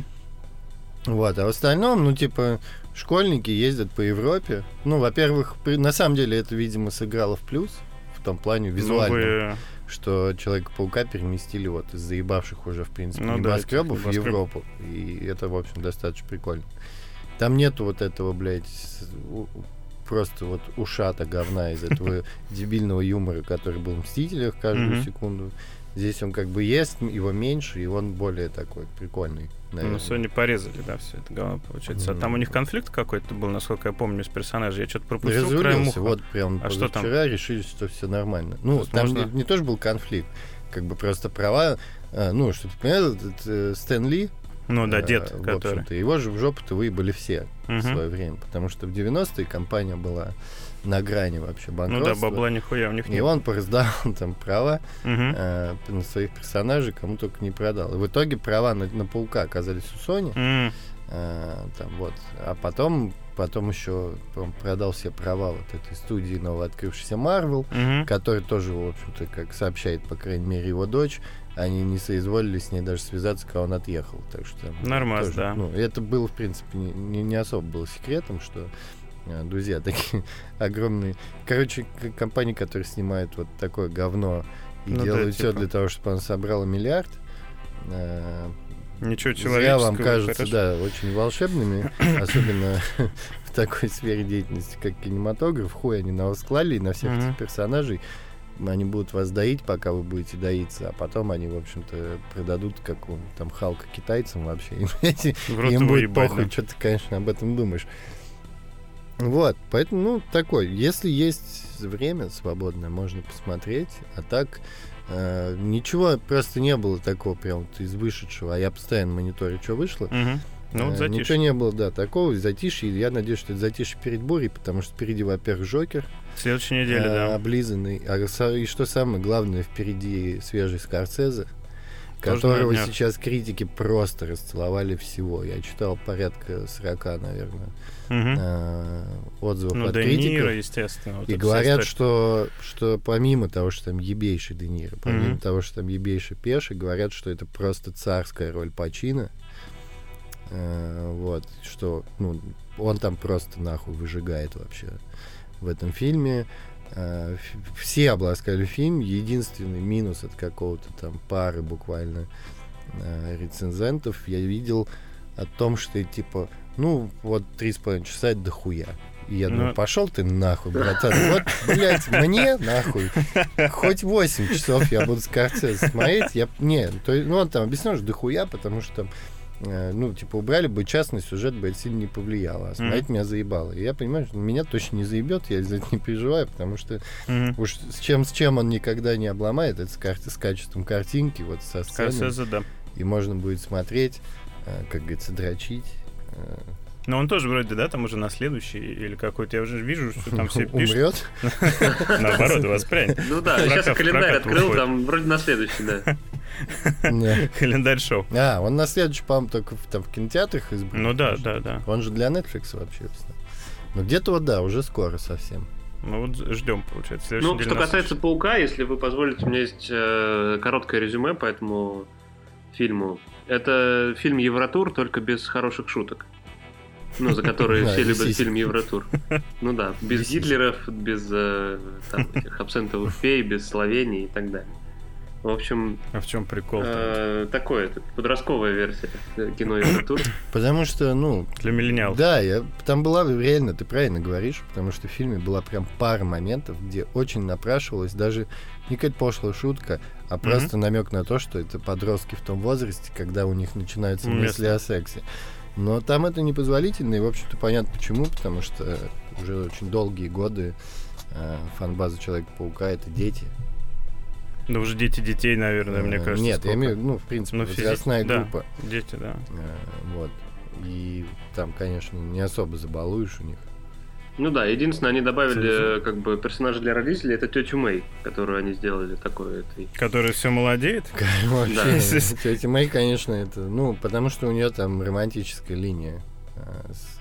A: Вот, а в остальном, ну, типа, школьники ездят по Европе. Ну, во-первых, при- на самом деле это, видимо, сыграло в плюс, в том плане визуально,
B: Новые-
A: что Человека-паука переместили вот из заебавших уже, в принципе,
B: Ну да,
A: небоскребов
B: этих
A: в
B: небоскреб-
A: Европу. И это, в общем, достаточно прикольно. Там нету вот этого, блядь, с- у- просто вот ушата говна из этого дебильного юмора, который был в «Мстителях» каждую
B: Мгм.
A: секунду. Здесь он как бы есть, его меньше, и он более такой прикольный,
B: Ну,
A: наверное.
B: Sony порезали, да, все это говно получается. А там у них конфликт какой-то был, насколько я помню, с персонажей. Я что-то пропустил краем
A: Разрулился,
B: уха.
A: вот прям
B: А что там?
A: вчера решили, что все нормально. Ну, там
B: Возможно.
A: не, не тоже был конфликт, как бы просто права, а, ну, что ты понял, этот э, Стэн Ли,
B: Ну да,
A: э,
B: дед,
A: в
B: который.
A: общем-то, его же в жопу-то выебали все в
B: Мгм.
A: свое время, потому что в девяностые компания была на грани вообще
B: Ну
A: банкротства.
B: да, бабла нихуя у них
A: И
B: нет.
A: он пораздал там права
B: Мгм.
A: э, на своих персонажей, кому только не продал. И в итоге права на, на Паука оказались у Sony.
B: М.
A: Э, там вот. А потом, потом еще по-моему, продал все права вот этой студии новооткрывшейся Marvel,
B: Мгм.
A: который тоже, в общем-то, как сообщает, по крайней мере, его дочь, они не соизволили с ней даже связаться, когда он отъехал. Так что там
B: Нормас,
A: тоже,
B: да.
A: ну, это было, в принципе, не, не, не особо было секретом, что э, друзья такие огромные. Короче, к- компании, которые снимают вот такое говно и
B: Ну да,
A: делают все
B: типа.
A: для того, чтобы он собрал миллиард. э,
B: Ничего
A: Зря
B: человеческого.
A: вам кажутся,
B: хорошо.
A: да, очень волшебными, особенно в такой сфере деятельности, как кинематограф. Хуй они на вас клали, и на всех
B: Мгм.
A: этих персонажей. Они будут вас доить, пока вы будете доиться, а потом они, в общем-то, продадут какому там Халка китайцам вообще. Им, эти-
B: В рот
A: им
B: его
A: будет
B: ебать,
A: похуй,
B: да.
A: что ты, конечно, об этом думаешь. Вот, поэтому, ну, такой, если есть время свободное, можно посмотреть, а так э, ничего просто не было такого прям вот из вышедшего, а я постоянно мониторю, что вышло.
B: Мгм. Ну вот
A: Э,
B: затишье.
A: Ничего не было, да, такого затишья. И я надеюсь, что это затишье перед бурей, потому что впереди, во-первых, Джокер,
B: Следующей неделе,
A: э,
B: да.
A: облизанный, а са- и что самое главное, впереди свежий Скорсезе. которого сейчас критики просто расцеловали всего. Я читал порядка сорока, наверное, угу. отзывов
B: ну,
A: от
B: Де
A: критиков.
B: Ниро, естественно. Вот
A: и говорят, что, что помимо того, что там ебейший Де Ниро, помимо угу. того, что там ебейший Пеши, говорят, что это просто царская роль Пачино. Вот, что ну, он там просто нахуй выжигает вообще в этом фильме. Все обласкали фильм. Единственный минус от какого-то там пары буквально рецензентов я видел о том, что типа, ну, вот три с половиной часа это дохуя. И я думаю, пошел ты нахуй, братан. Вот, блядь, мне нахуй. Хоть восемь часов я буду Скорсезе смотреть. Я... Не, то, ну, он там объяснил, что дохуя, потому что там ну, типа, убрали бы частный сюжет, бы это сильно не повлияло. А смотреть mm-hmm. меня заебало. И я понимаю, что меня точно не заебет, я за это не переживаю, потому что mm-hmm. уж с чем, с чем он никогда не обломает, это с, кар- с качеством картинки, вот со сценой.
B: Скорсезе, да.
A: И можно будет смотреть, как говорится, дрочить.
B: Но он тоже вроде, да, там уже на следующий или какой-то. Я уже вижу, что там все пишут.
A: Умрет?
B: Наоборот, воспрянет.
C: Ну да, сейчас календарь открыл, там вроде на следующий, да.
B: Календарь шоу.
A: А, он на следующий, по-моему, только там в кинотеатрах избран.
B: Ну да, да, да.
A: Он же для Netflix вообще. Ну где-то вот, да, уже скоро совсем.
B: Ну вот ждем, получается.
C: Ну, что касается «Паука», если вы позволите, у меня есть короткое резюме по этому фильму. Это фильм «Евротур», только без хороших шуток. Ну, за которые все любят фильм «Евротур». Ну да, без Гитлеров, без там, этих абсентовых фей, без Словении и так далее. В общем...
B: А в чем прикол?
C: Э, такое, это подростковая версия кино «Евротур».
A: Потому что, ну...
B: Для миллениалов.
A: Да, я, там была реально, ты правильно говоришь, потому что в фильме была прям пара моментов, где очень напрашивалась даже не какая-то пошлая шутка, а просто mm-hmm. намек на то, что это подростки в том возрасте, когда у них начинаются Уместно. мысли о сексе. Но там это непозволительно, и, в общем-то, понятно почему, потому что уже очень долгие годы э, фан-база Человека-паука — это дети.
B: Да уже дети детей, наверное, мне кажется.
A: Нет,
B: сколько?
A: я имею в виду, ну, в принципе,
B: ну,
A: возрастная
B: физи...
A: группа.
B: Да, дети, да.
A: Э, вот. И там, конечно, не особо забалуешь у них.
C: Ну да, единственное, они добавили как бы персонажа для родителей, это тетю Мэй, которую они сделали такой. Этой...
B: Которая все молодеет?
A: Вообще, тетя Мэй, конечно, это, ну, потому что у нее там романтическая линия с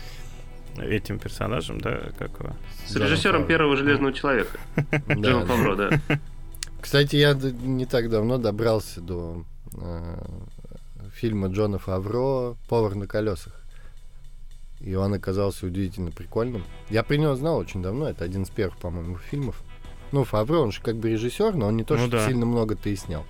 B: этим персонажем, да, как его?
C: С режиссером первого «Железного человека». Джоном Фавро, да.
A: Кстати, я не так давно добрался до фильма Джона Фавро «Повар на колесах». И он оказался удивительно прикольным. Я про него знал очень давно. Это один из первых, по-моему, фильмов. Ну, Фавро, он же как бы режиссер, но он не то, ну, что да. сильно много-то и снял.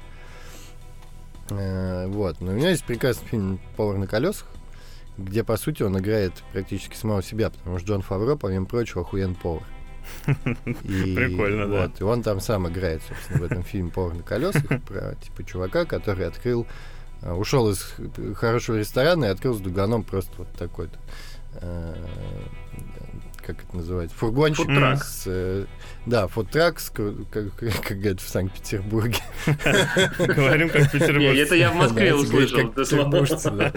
A: Э, вот. Но у меня есть прекрасный фильм «Повар на колесах», где, по сути, он играет практически самого себя, потому что Джон Фавро, помимо прочего, охуенный повар. И,
B: Прикольно,
A: вот,
B: да.
A: И он там сам играет, собственно, в этом фильме «Повар на колесах» про, типа, чувака, который открыл, ушел из хорошего ресторана и открыл с дуганом просто вот такой-то, как это называется, фургончик.
C: Фудтрак.
A: С, э, да, фудтрак, с, как, как, как говорят в Санкт-Петербурге.
B: Говорим как в Петербурге.
C: Это я в Москве услышал.
A: Как петербуржцы, да.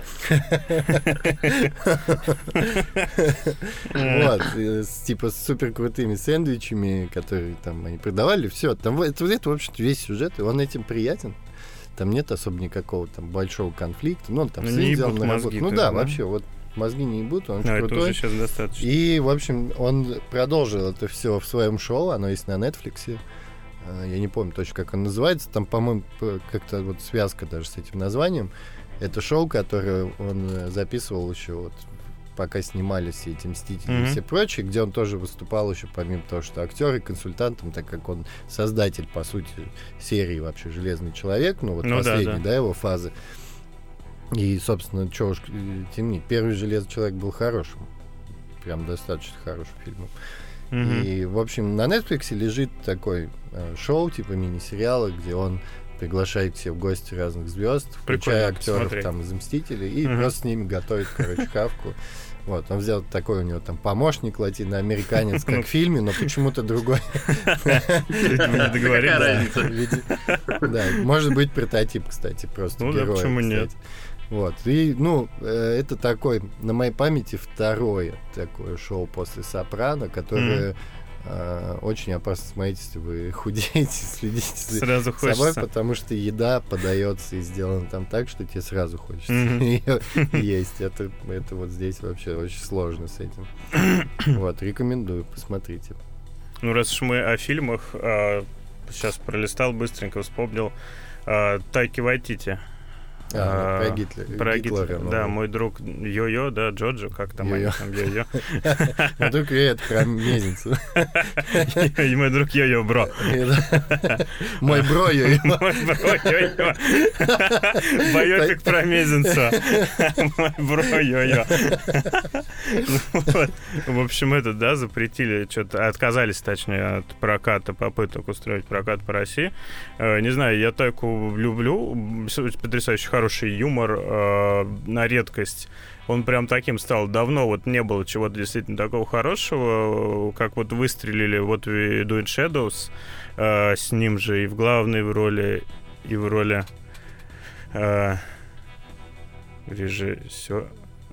A: Вот, типа с супер крутыми сэндвичами, которые там они продавали, все. Там это, в общем-то, весь сюжет, и он этим приятен. Там нет особо никакого там большого конфликта. Ну, он там сын взял на работу. Ну да, вообще, вот мозги не ебут, он
B: а,
A: очень крутой.
B: Это уже сейчас достаточно.
A: И, в общем, он продолжил это все в своем шоу, оно есть на Netflix. Я не помню точно, как оно называется. Там, по-моему, как-то вот связка даже с этим названием. Это шоу, которое он записывал еще вот пока снимались все эти «Мстители» mm-hmm. и все прочие, где он тоже выступал еще, помимо того, что актер и консультантом, так как он создатель, по сути, серии вообще «Железный человек», ну вот ну, последней, да, да. да, его фазы. И, собственно, что уж темнить, первый «Железный человек» был хорошим, прям достаточно хорошим фильмом. Mm-hmm. И, в общем, на Netflix лежит такой э, шоу, типа мини-сериала, где он приглашает все в гости разных звезд, включая актеров смотреть. Там из «Мстителей», и mm-hmm. просто с ними готовит, короче, хавку. Вот, он взял такой у него там помощник латиноамериканец, как в фильме, но почему-то другой.
B: Не договорились.
A: Да, может быть прототип, кстати, просто герой.
B: Ну да, почему нет?
A: Вот, и, ну, это такой, на моей памяти, второе такое шоу после «Сопрано», которое э, очень опасно смотреть, если вы худеете, следите за
B: Сразу
A: собой,
B: хочется.
A: потому что еда подается и сделана там так, что тебе сразу хочется
B: Мгм.
A: ее есть. Это, это вот здесь вообще очень сложно с этим. Вот, рекомендую, посмотрите.
B: Ну, раз уж мы о фильмах, а, сейчас пролистал, быстренько вспомнил. а, Тайки Вайтити.
A: А,
B: А,
A: про Гитлера.
B: Про
A: Гитлера,
B: Гитлера,
A: ну,
B: да, мой друг Йо-Йо, да, Джоджо, как там они
A: Йо-Йо.
B: там, Йо-Йо.
A: Ну, только это про мезницу.
B: И мой друг Йо-Йо, бро.
A: Мой бро Йо-Йо.
B: Мой бро Йо-Йо. Байопик про мезенца. Мой бро Йо-Йо. Ну вот. В общем, это, да, запретили, что-то отказались, точнее, от проката, попыток устроить прокат по России. Э, Не знаю, я Тайку люблю. Потрясающе хороший юмор э, на редкость. Он прям таким стал. Давно вот не было чего-то действительно такого хорошего, как вот выстрелили вот We Do in Shadows, э, с ним же и в главной в роли, и в роли э, режиссера,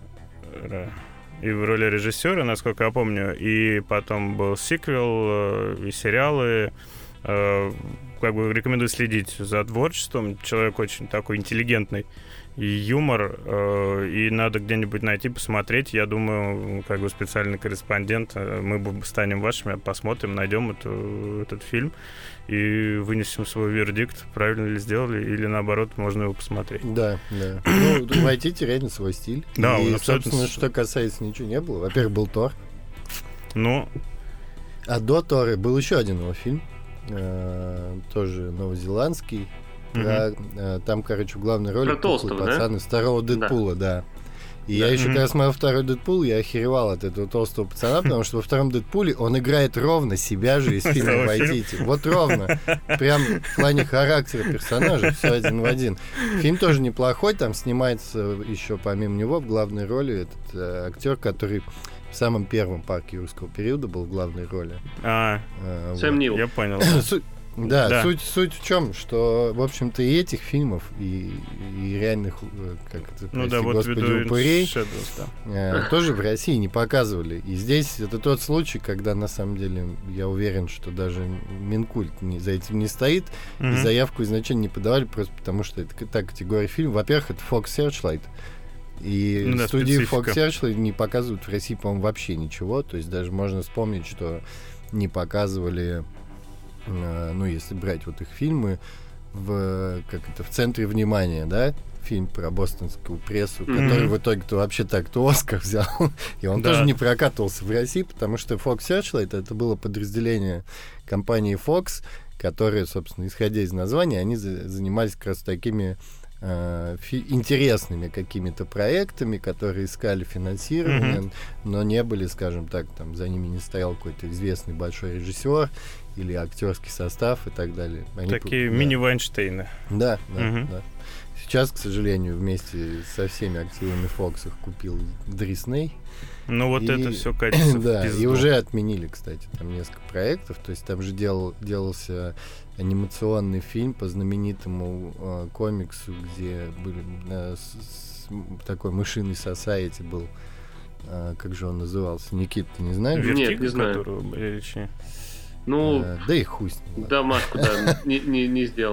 B: и в роли режиссера, насколько я помню, и потом был сиквел, э, и сериалы. Э, как бы рекомендую следить за творчеством. Человек очень такой интеллигентный. И юмор, э, и надо где-нибудь найти, посмотреть. Я думаю, как бы специальный корреспондент, э, мы бы станем вашими, посмотрим, найдем эту, этот фильм и вынесем свой вердикт, правильно ли сделали, или наоборот, можно его посмотреть.
A: Да, да. Ну, Вайтити реально свой стиль.
B: Да,
A: и,
B: он абсолютно...
A: собственно, что касается, ничего не было. Во-первых, был Тор.
B: Ну,
A: А до Тора был еще один его фильм, э, тоже новозеландский. Про, э, там, короче, в главной роли
C: Про толстого, да?
A: пацан из второго Дэдпула, да. И
C: Да.
A: я еще,
B: Мгм.
A: когда смотрел второй Дэдпул, я охеревал от этого толстого пацана, потому что во втором Дэдпуле он играет ровно себя же из фильма
B: Того
A: «Вайтити». Вот ровно. Прям в плане характера персонажа все один в один. Фильм тоже неплохой, там снимается еще помимо него в главной роли этот э, актер, который в самом первом парке юрского периода был в главной роли.
B: а,
A: Э,
C: Сэм
A: вот.
C: Нил.
B: я понял.
A: Суть- Да,
B: Да.
A: Суть, суть в чем, что, в общем-то, и этих фильмов, и, и реальных, э, как это,
B: Ну
A: прости
B: да, вот
A: господи,
B: веду
A: упырей,
B: Shadows, да.
A: э, тоже в России не показывали. И здесь это тот случай, когда, на самом деле, я уверен, что даже Минкульт не, за этим не стоит, и
B: Мгм.
A: заявку изначально не подавали, просто потому что это та категория фильм. Во-первых, это Fox Searchlight, и
B: Ну да,
A: студии Fox
B: специфика.
A: Searchlight не показывают в России, по-моему, вообще ничего. То есть даже можно вспомнить, что не показывали, э, ну, если брать вот их фильмы, в, как это, в центре внимания, да, фильм про бостонскую прессу,
C: Мгм.
A: который в итоге-то вообще так-то Оскар взял, и он
B: Да.
A: тоже не прокатывался в России, потому что Fox Searchlight это было подразделение компании Fox, которые, собственно, исходя из названия, они за- занимались как раз такими э, фи- интересными какими-то проектами, которые искали финансирование,
B: Мгм.
A: но не были, скажем так, там за ними не стоял какой-то известный большой режиссер или актерский состав и так далее. Они
B: Такие
A: п-
B: мини-Вайнштейны.
A: да, да,
B: Мгм.
A: да. Сейчас, к сожалению, вместе со всеми активами Фокс их купил Дисней.
B: Ну вот
A: И-
B: это все катится в
A: Да, и
B: пизду.
A: уже отменили, кстати, там несколько проектов. То есть там же делал, делался анимационный фильм по знаменитому э, комиксу, где были э, с- с- м, такой мышиный сосайти был. Э, как же он назывался? Никит, ты не знаешь?
C: Нет,
B: Вертиго,
C: не знаю.
B: которую, или че?
C: Ну,
A: Э, да и хуй с ним. ладно.
C: домашку, да, не, не, не сделал.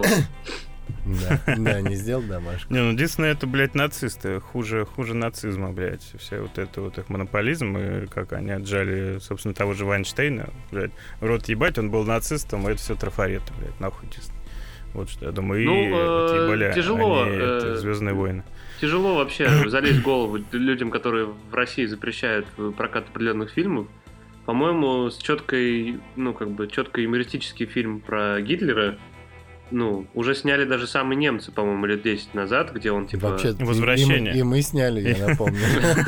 A: Да, да, не сделал домашку.
B: Не, ну Дисней это, блядь, нацисты. Хуже, хуже нацизма, блядь. Все вот это вот их монополизм, и как они отжали, собственно, того же Вайнштейна, блядь. Рот ебать, он был нацистом, и это все трафареты, блядь, нахуй Дисней. Вот что я думаю. И
C: Ну, э,
B: отъебали
C: тяжело,
B: они, это,
C: э,
B: Звездные войны.
C: Тяжело вообще залезть в голову людям, которые в России запрещают прокат определенных фильмов. По-моему, с четкой, ну, как бы, четко юмористический фильм про Гитлера, ну, уже сняли даже самые немцы, по-моему, лет десять назад, где он, типа...
A: Вообще, и-
B: Возвращение.
A: И, и мы сняли, я напомню.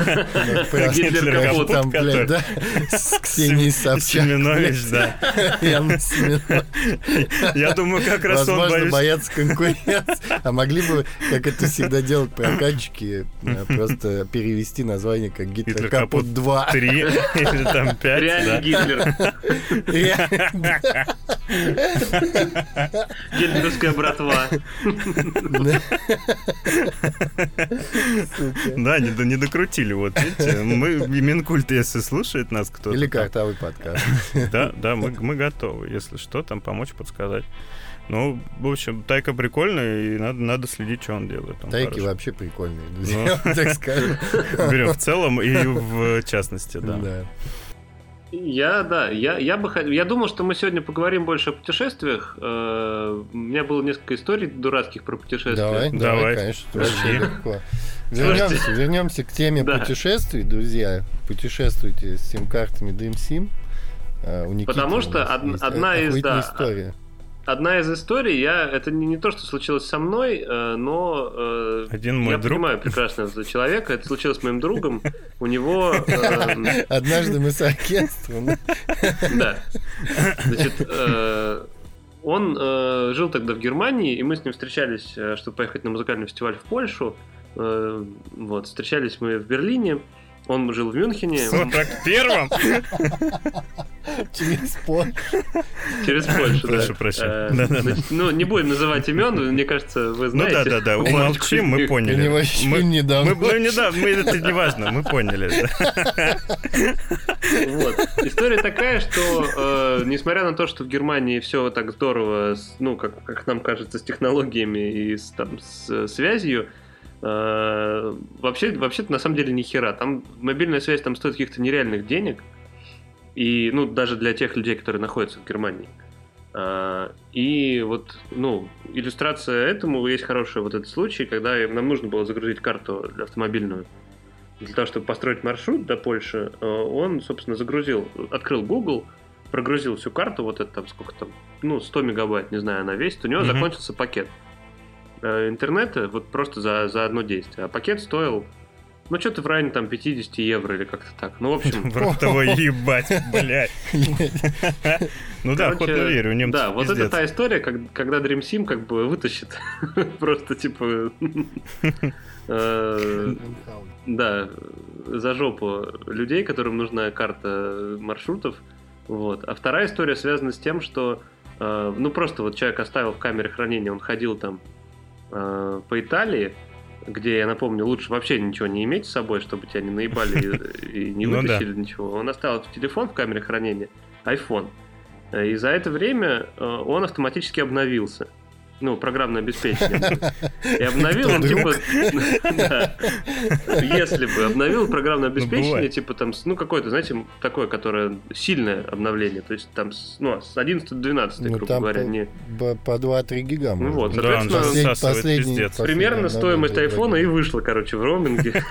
A: Про-
C: Гитлер
A: как
C: Капут,
A: там, блядь, да? С Ксенией Собчак.
B: Семенович, да.
A: Яна Семенович.
B: Я думаю, как раз он,
A: Возможно,
B: боюсь...
A: боятся конкуренции. А могли бы, как это всегда делают прокатчики, э, просто перевести название как «Гитлер
B: Гитлер
A: Капут
B: Капут
A: два».
B: Три или там пять,
C: Реальный
B: да.
C: Гитлер.
A: Реально.
C: Где Русская братва.
B: Да, не, не докрутили, вот видите. Мы, Минкульт, если слушает нас кто-то.
A: Или картавый подкаст.
B: Да, да, мы, мы готовы, если что, там помочь, подсказать. Ну, в общем, Тайка прикольный, и надо, надо следить, что он делает. Он
A: Тайки
B: хороший.
A: вообще прикольные, друзья, ну, так скажем.
B: Берем в целом и в частности, да.
A: Да.
C: Я, да, я, я бы хотел. Я думал, что мы сегодня поговорим больше о путешествиях. Э, У меня было несколько историй дурацких про путешествия.
A: Давай, давай,
B: Давай.
A: конечно,
B: Подожди.
A: вообще легко. Вернемся, вернемся к теме
C: Да.
A: путешествий, друзья. Путешествуйте с сим-картами DreamSim. А, у Никиты
C: Потому
A: у
C: что
A: нас
C: од-
A: есть
C: одна из,
A: охуительная
C: да,
A: история.
C: Одна из историй, я, это не, не то, что случилось со мной, э, но э,
B: Один мой
C: я
B: друг.
C: понимаю прекрасно этого человека. Это случилось с моим другом. У него... э,
A: Однажды мы с оркестром. да.
C: Да. Значит, э, он э, жил тогда в Германии, и мы с ним встречались, э, чтобы поехать на музыкальный фестиваль в Польшу. Э, вот, встречались мы в Берлине. Он жил в Мюнхене.
B: В сорок первом?
A: Через Польшу.
C: Через Польшу, да.
B: Прошу прощения.
C: Э,
B: Да-да-да.
C: значит, ну, не будем называть имен, мне кажется, вы
B: Ну
C: знаете.
B: да, да, да, умолчим, мы
A: У
B: поняли.
A: него еще
B: Мы,
A: недавно.
B: мы, ну, недавно, мы, это не важно, мы поняли. да.
C: Вот. История такая, что э, несмотря на то, что в Германии все так здорово, с- ну, как, как нам кажется, с технологиями и с, там, с связью, э, вообще, вообще-то на самом деле ни хера. Там мобильная связь там стоит каких-то нереальных денег. И, ну, даже для тех людей, которые находятся в Германии. А, и вот, ну, иллюстрация этому есть хороший вот этот случай, когда нам нужно было загрузить карту автомобильную для того, чтобы построить маршрут до Польши. э, Он, собственно, загрузил, открыл Google, прогрузил всю карту, вот это там сколько там, ну, сто мегабайт, не знаю, она весит, у него
B: Мгм.
C: закончился пакет э, интернета вот просто за, за одно действие. А пакет стоил, ну, что-то в районе там пятьдесят евро или как-то так. Ну, в общем...
B: В ротовой ебать, блядь. Ну да,
C: Короче,
B: охотно верю, у немцев
C: Да, вот это
B: пиздец.
C: та история, как- когда DreamSim как бы вытащит просто типа э, да, за жопу людей, которым нужна карта маршрутов. Вот. А вторая история связана с тем, что э, ну просто вот человек оставил в камере хранения, он ходил там э, по Италии, где, я напомню, лучше вообще ничего не иметь с собой, чтобы тебя не наебали и, и не
B: Ну да.
C: вытащили ничего. Он оставил телефон в камере хранения, iPhone. И за это время э, он автоматически обновился. Ну, программное обеспечение. И обновил он, типа... да. Если бы обновил программное обеспечение,
B: бывает.
C: типа там, с- ну, какое-то, знаете, такое, которое сильное обновление. То есть там, с- ну, с одиннадцатого до двенадцатого,
A: Ну,
C: грубо
A: там
C: говоря,
A: по,
C: не...
A: по- по два-три гига.
C: Ну
A: может
C: вот,
A: быть.
B: Да, он
C: соответственно,
B: же
A: Послед-
B: засасывает,
A: последний-
B: пиздец.
A: последний
C: Примерно
A: обновление
C: стоимость
A: два
C: айфона и
A: гига.
C: вышла, короче, в роуминге.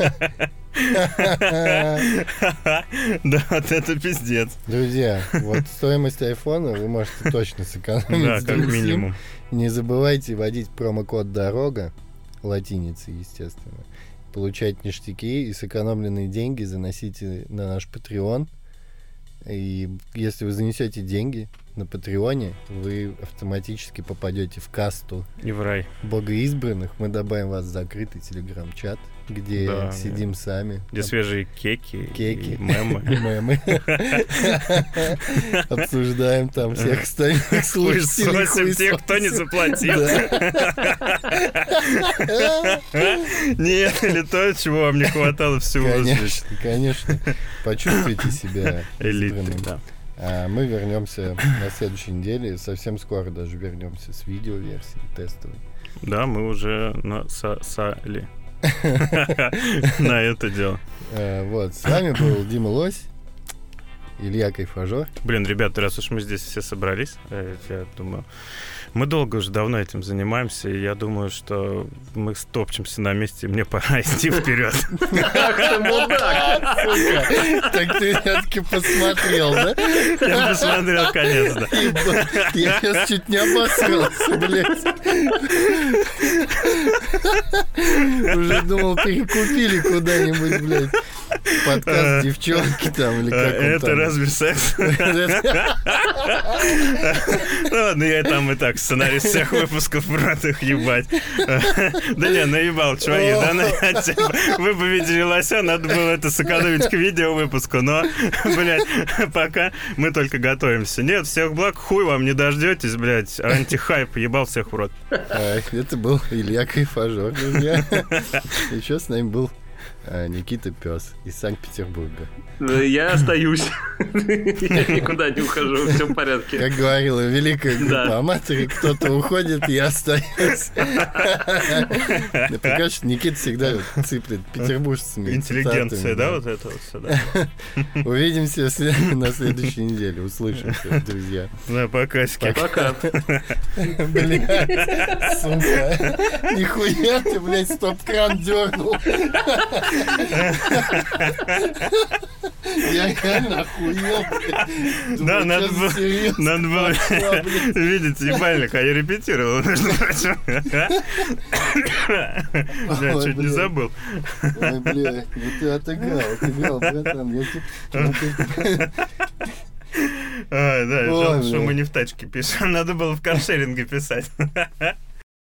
B: Да, вот это пиздец.
A: Друзья, вот стоимость айфона вы можете точно сэкономить.
B: Да,
A: с
B: как
A: DreamSim.
B: минимум.
A: Не забывайте вводить промокод «Дорога», латиницей, естественно. Получать ништяки и сэкономленные деньги заносите на наш Patreon. И если вы занесете деньги на Патреоне, вы автоматически попадете в касту
B: И в рай.
A: богоизбранных. Мы добавим вас в закрытый телеграм-чат, где
B: Да,
A: сидим сами.
B: Где свежие кеки,
A: Кеки.
B: и мемы.
A: Мемы. Обсуждаем там всех остальных слушателей.
B: Хуесосим тех, кто не заплатил.
A: Да.
B: Нет, или то, чего вам не хватало всего здесь.
A: Конечно, конечно. Почувствуйте себя
B: Элиты,
A: избранным.
B: да.
A: А мы вернемся на следующей неделе. Совсем скоро даже вернемся с видеоверсией тестовой.
B: Да, мы уже насосали на это дело.
A: А, Вот, с вами был Дима Лось, Илья Кайфажор.
B: Блин, ребята, раз уж мы здесь все собрались, э, я думаю, мы долго уже давно этим занимаемся, и я думаю, что мы стопчемся на месте, и мне пора идти вперед.
C: Ах ты мудак!
A: Сука, так ты все-таки посмотрел, да?
B: Я посмотрел конец, да.
A: Ебать, я сейчас чуть не обосрался, блядь. Уже думал, перекупили куда-нибудь, блядь. Подкаст девчонки там или как он
B: Это
A: там?
B: разве секс? Ну ладно, я там и так сценарист всех выпусков, брат, их ебать. Да не, наебал, чуваки, да, вы бы видели лося, надо было это сэкономить к видео выпуску, но, блядь, пока мы только готовимся. Нет, всех благ, хуй вам не дождетесь, блядь, антихайп, ебал всех в рот.
A: Это был Илья Кайфажор, друзья. Еще с нами был Никита Пес из Санкт-Петербурга.
C: Я остаюсь. Я никуда не ухожу, все в порядке.
A: Как говорила великая группа аматоры, кто-то уходит, я остаюсь. Пока что Никита всегда сыплет петербуржцами.
B: Интеллигенция, да, вот это вот сюда.
A: Увидимся на следующей неделе. Услышимся, друзья.
B: Да, пока.
C: Пока.
A: Блядь, сука. Нихуя ты, блядь, стоп-кран дернул. Я реально охуел.
B: Да, надо было, надо было видеть ебальник, а я репетировал, между прочим. Бля, чуть не забыл.
A: Ой, бля, ну ты отыграл, отыграл, братан. Я тебе...
B: А, да, жалко, что мы не в тачке пишем. Надо было в каршеринге писать.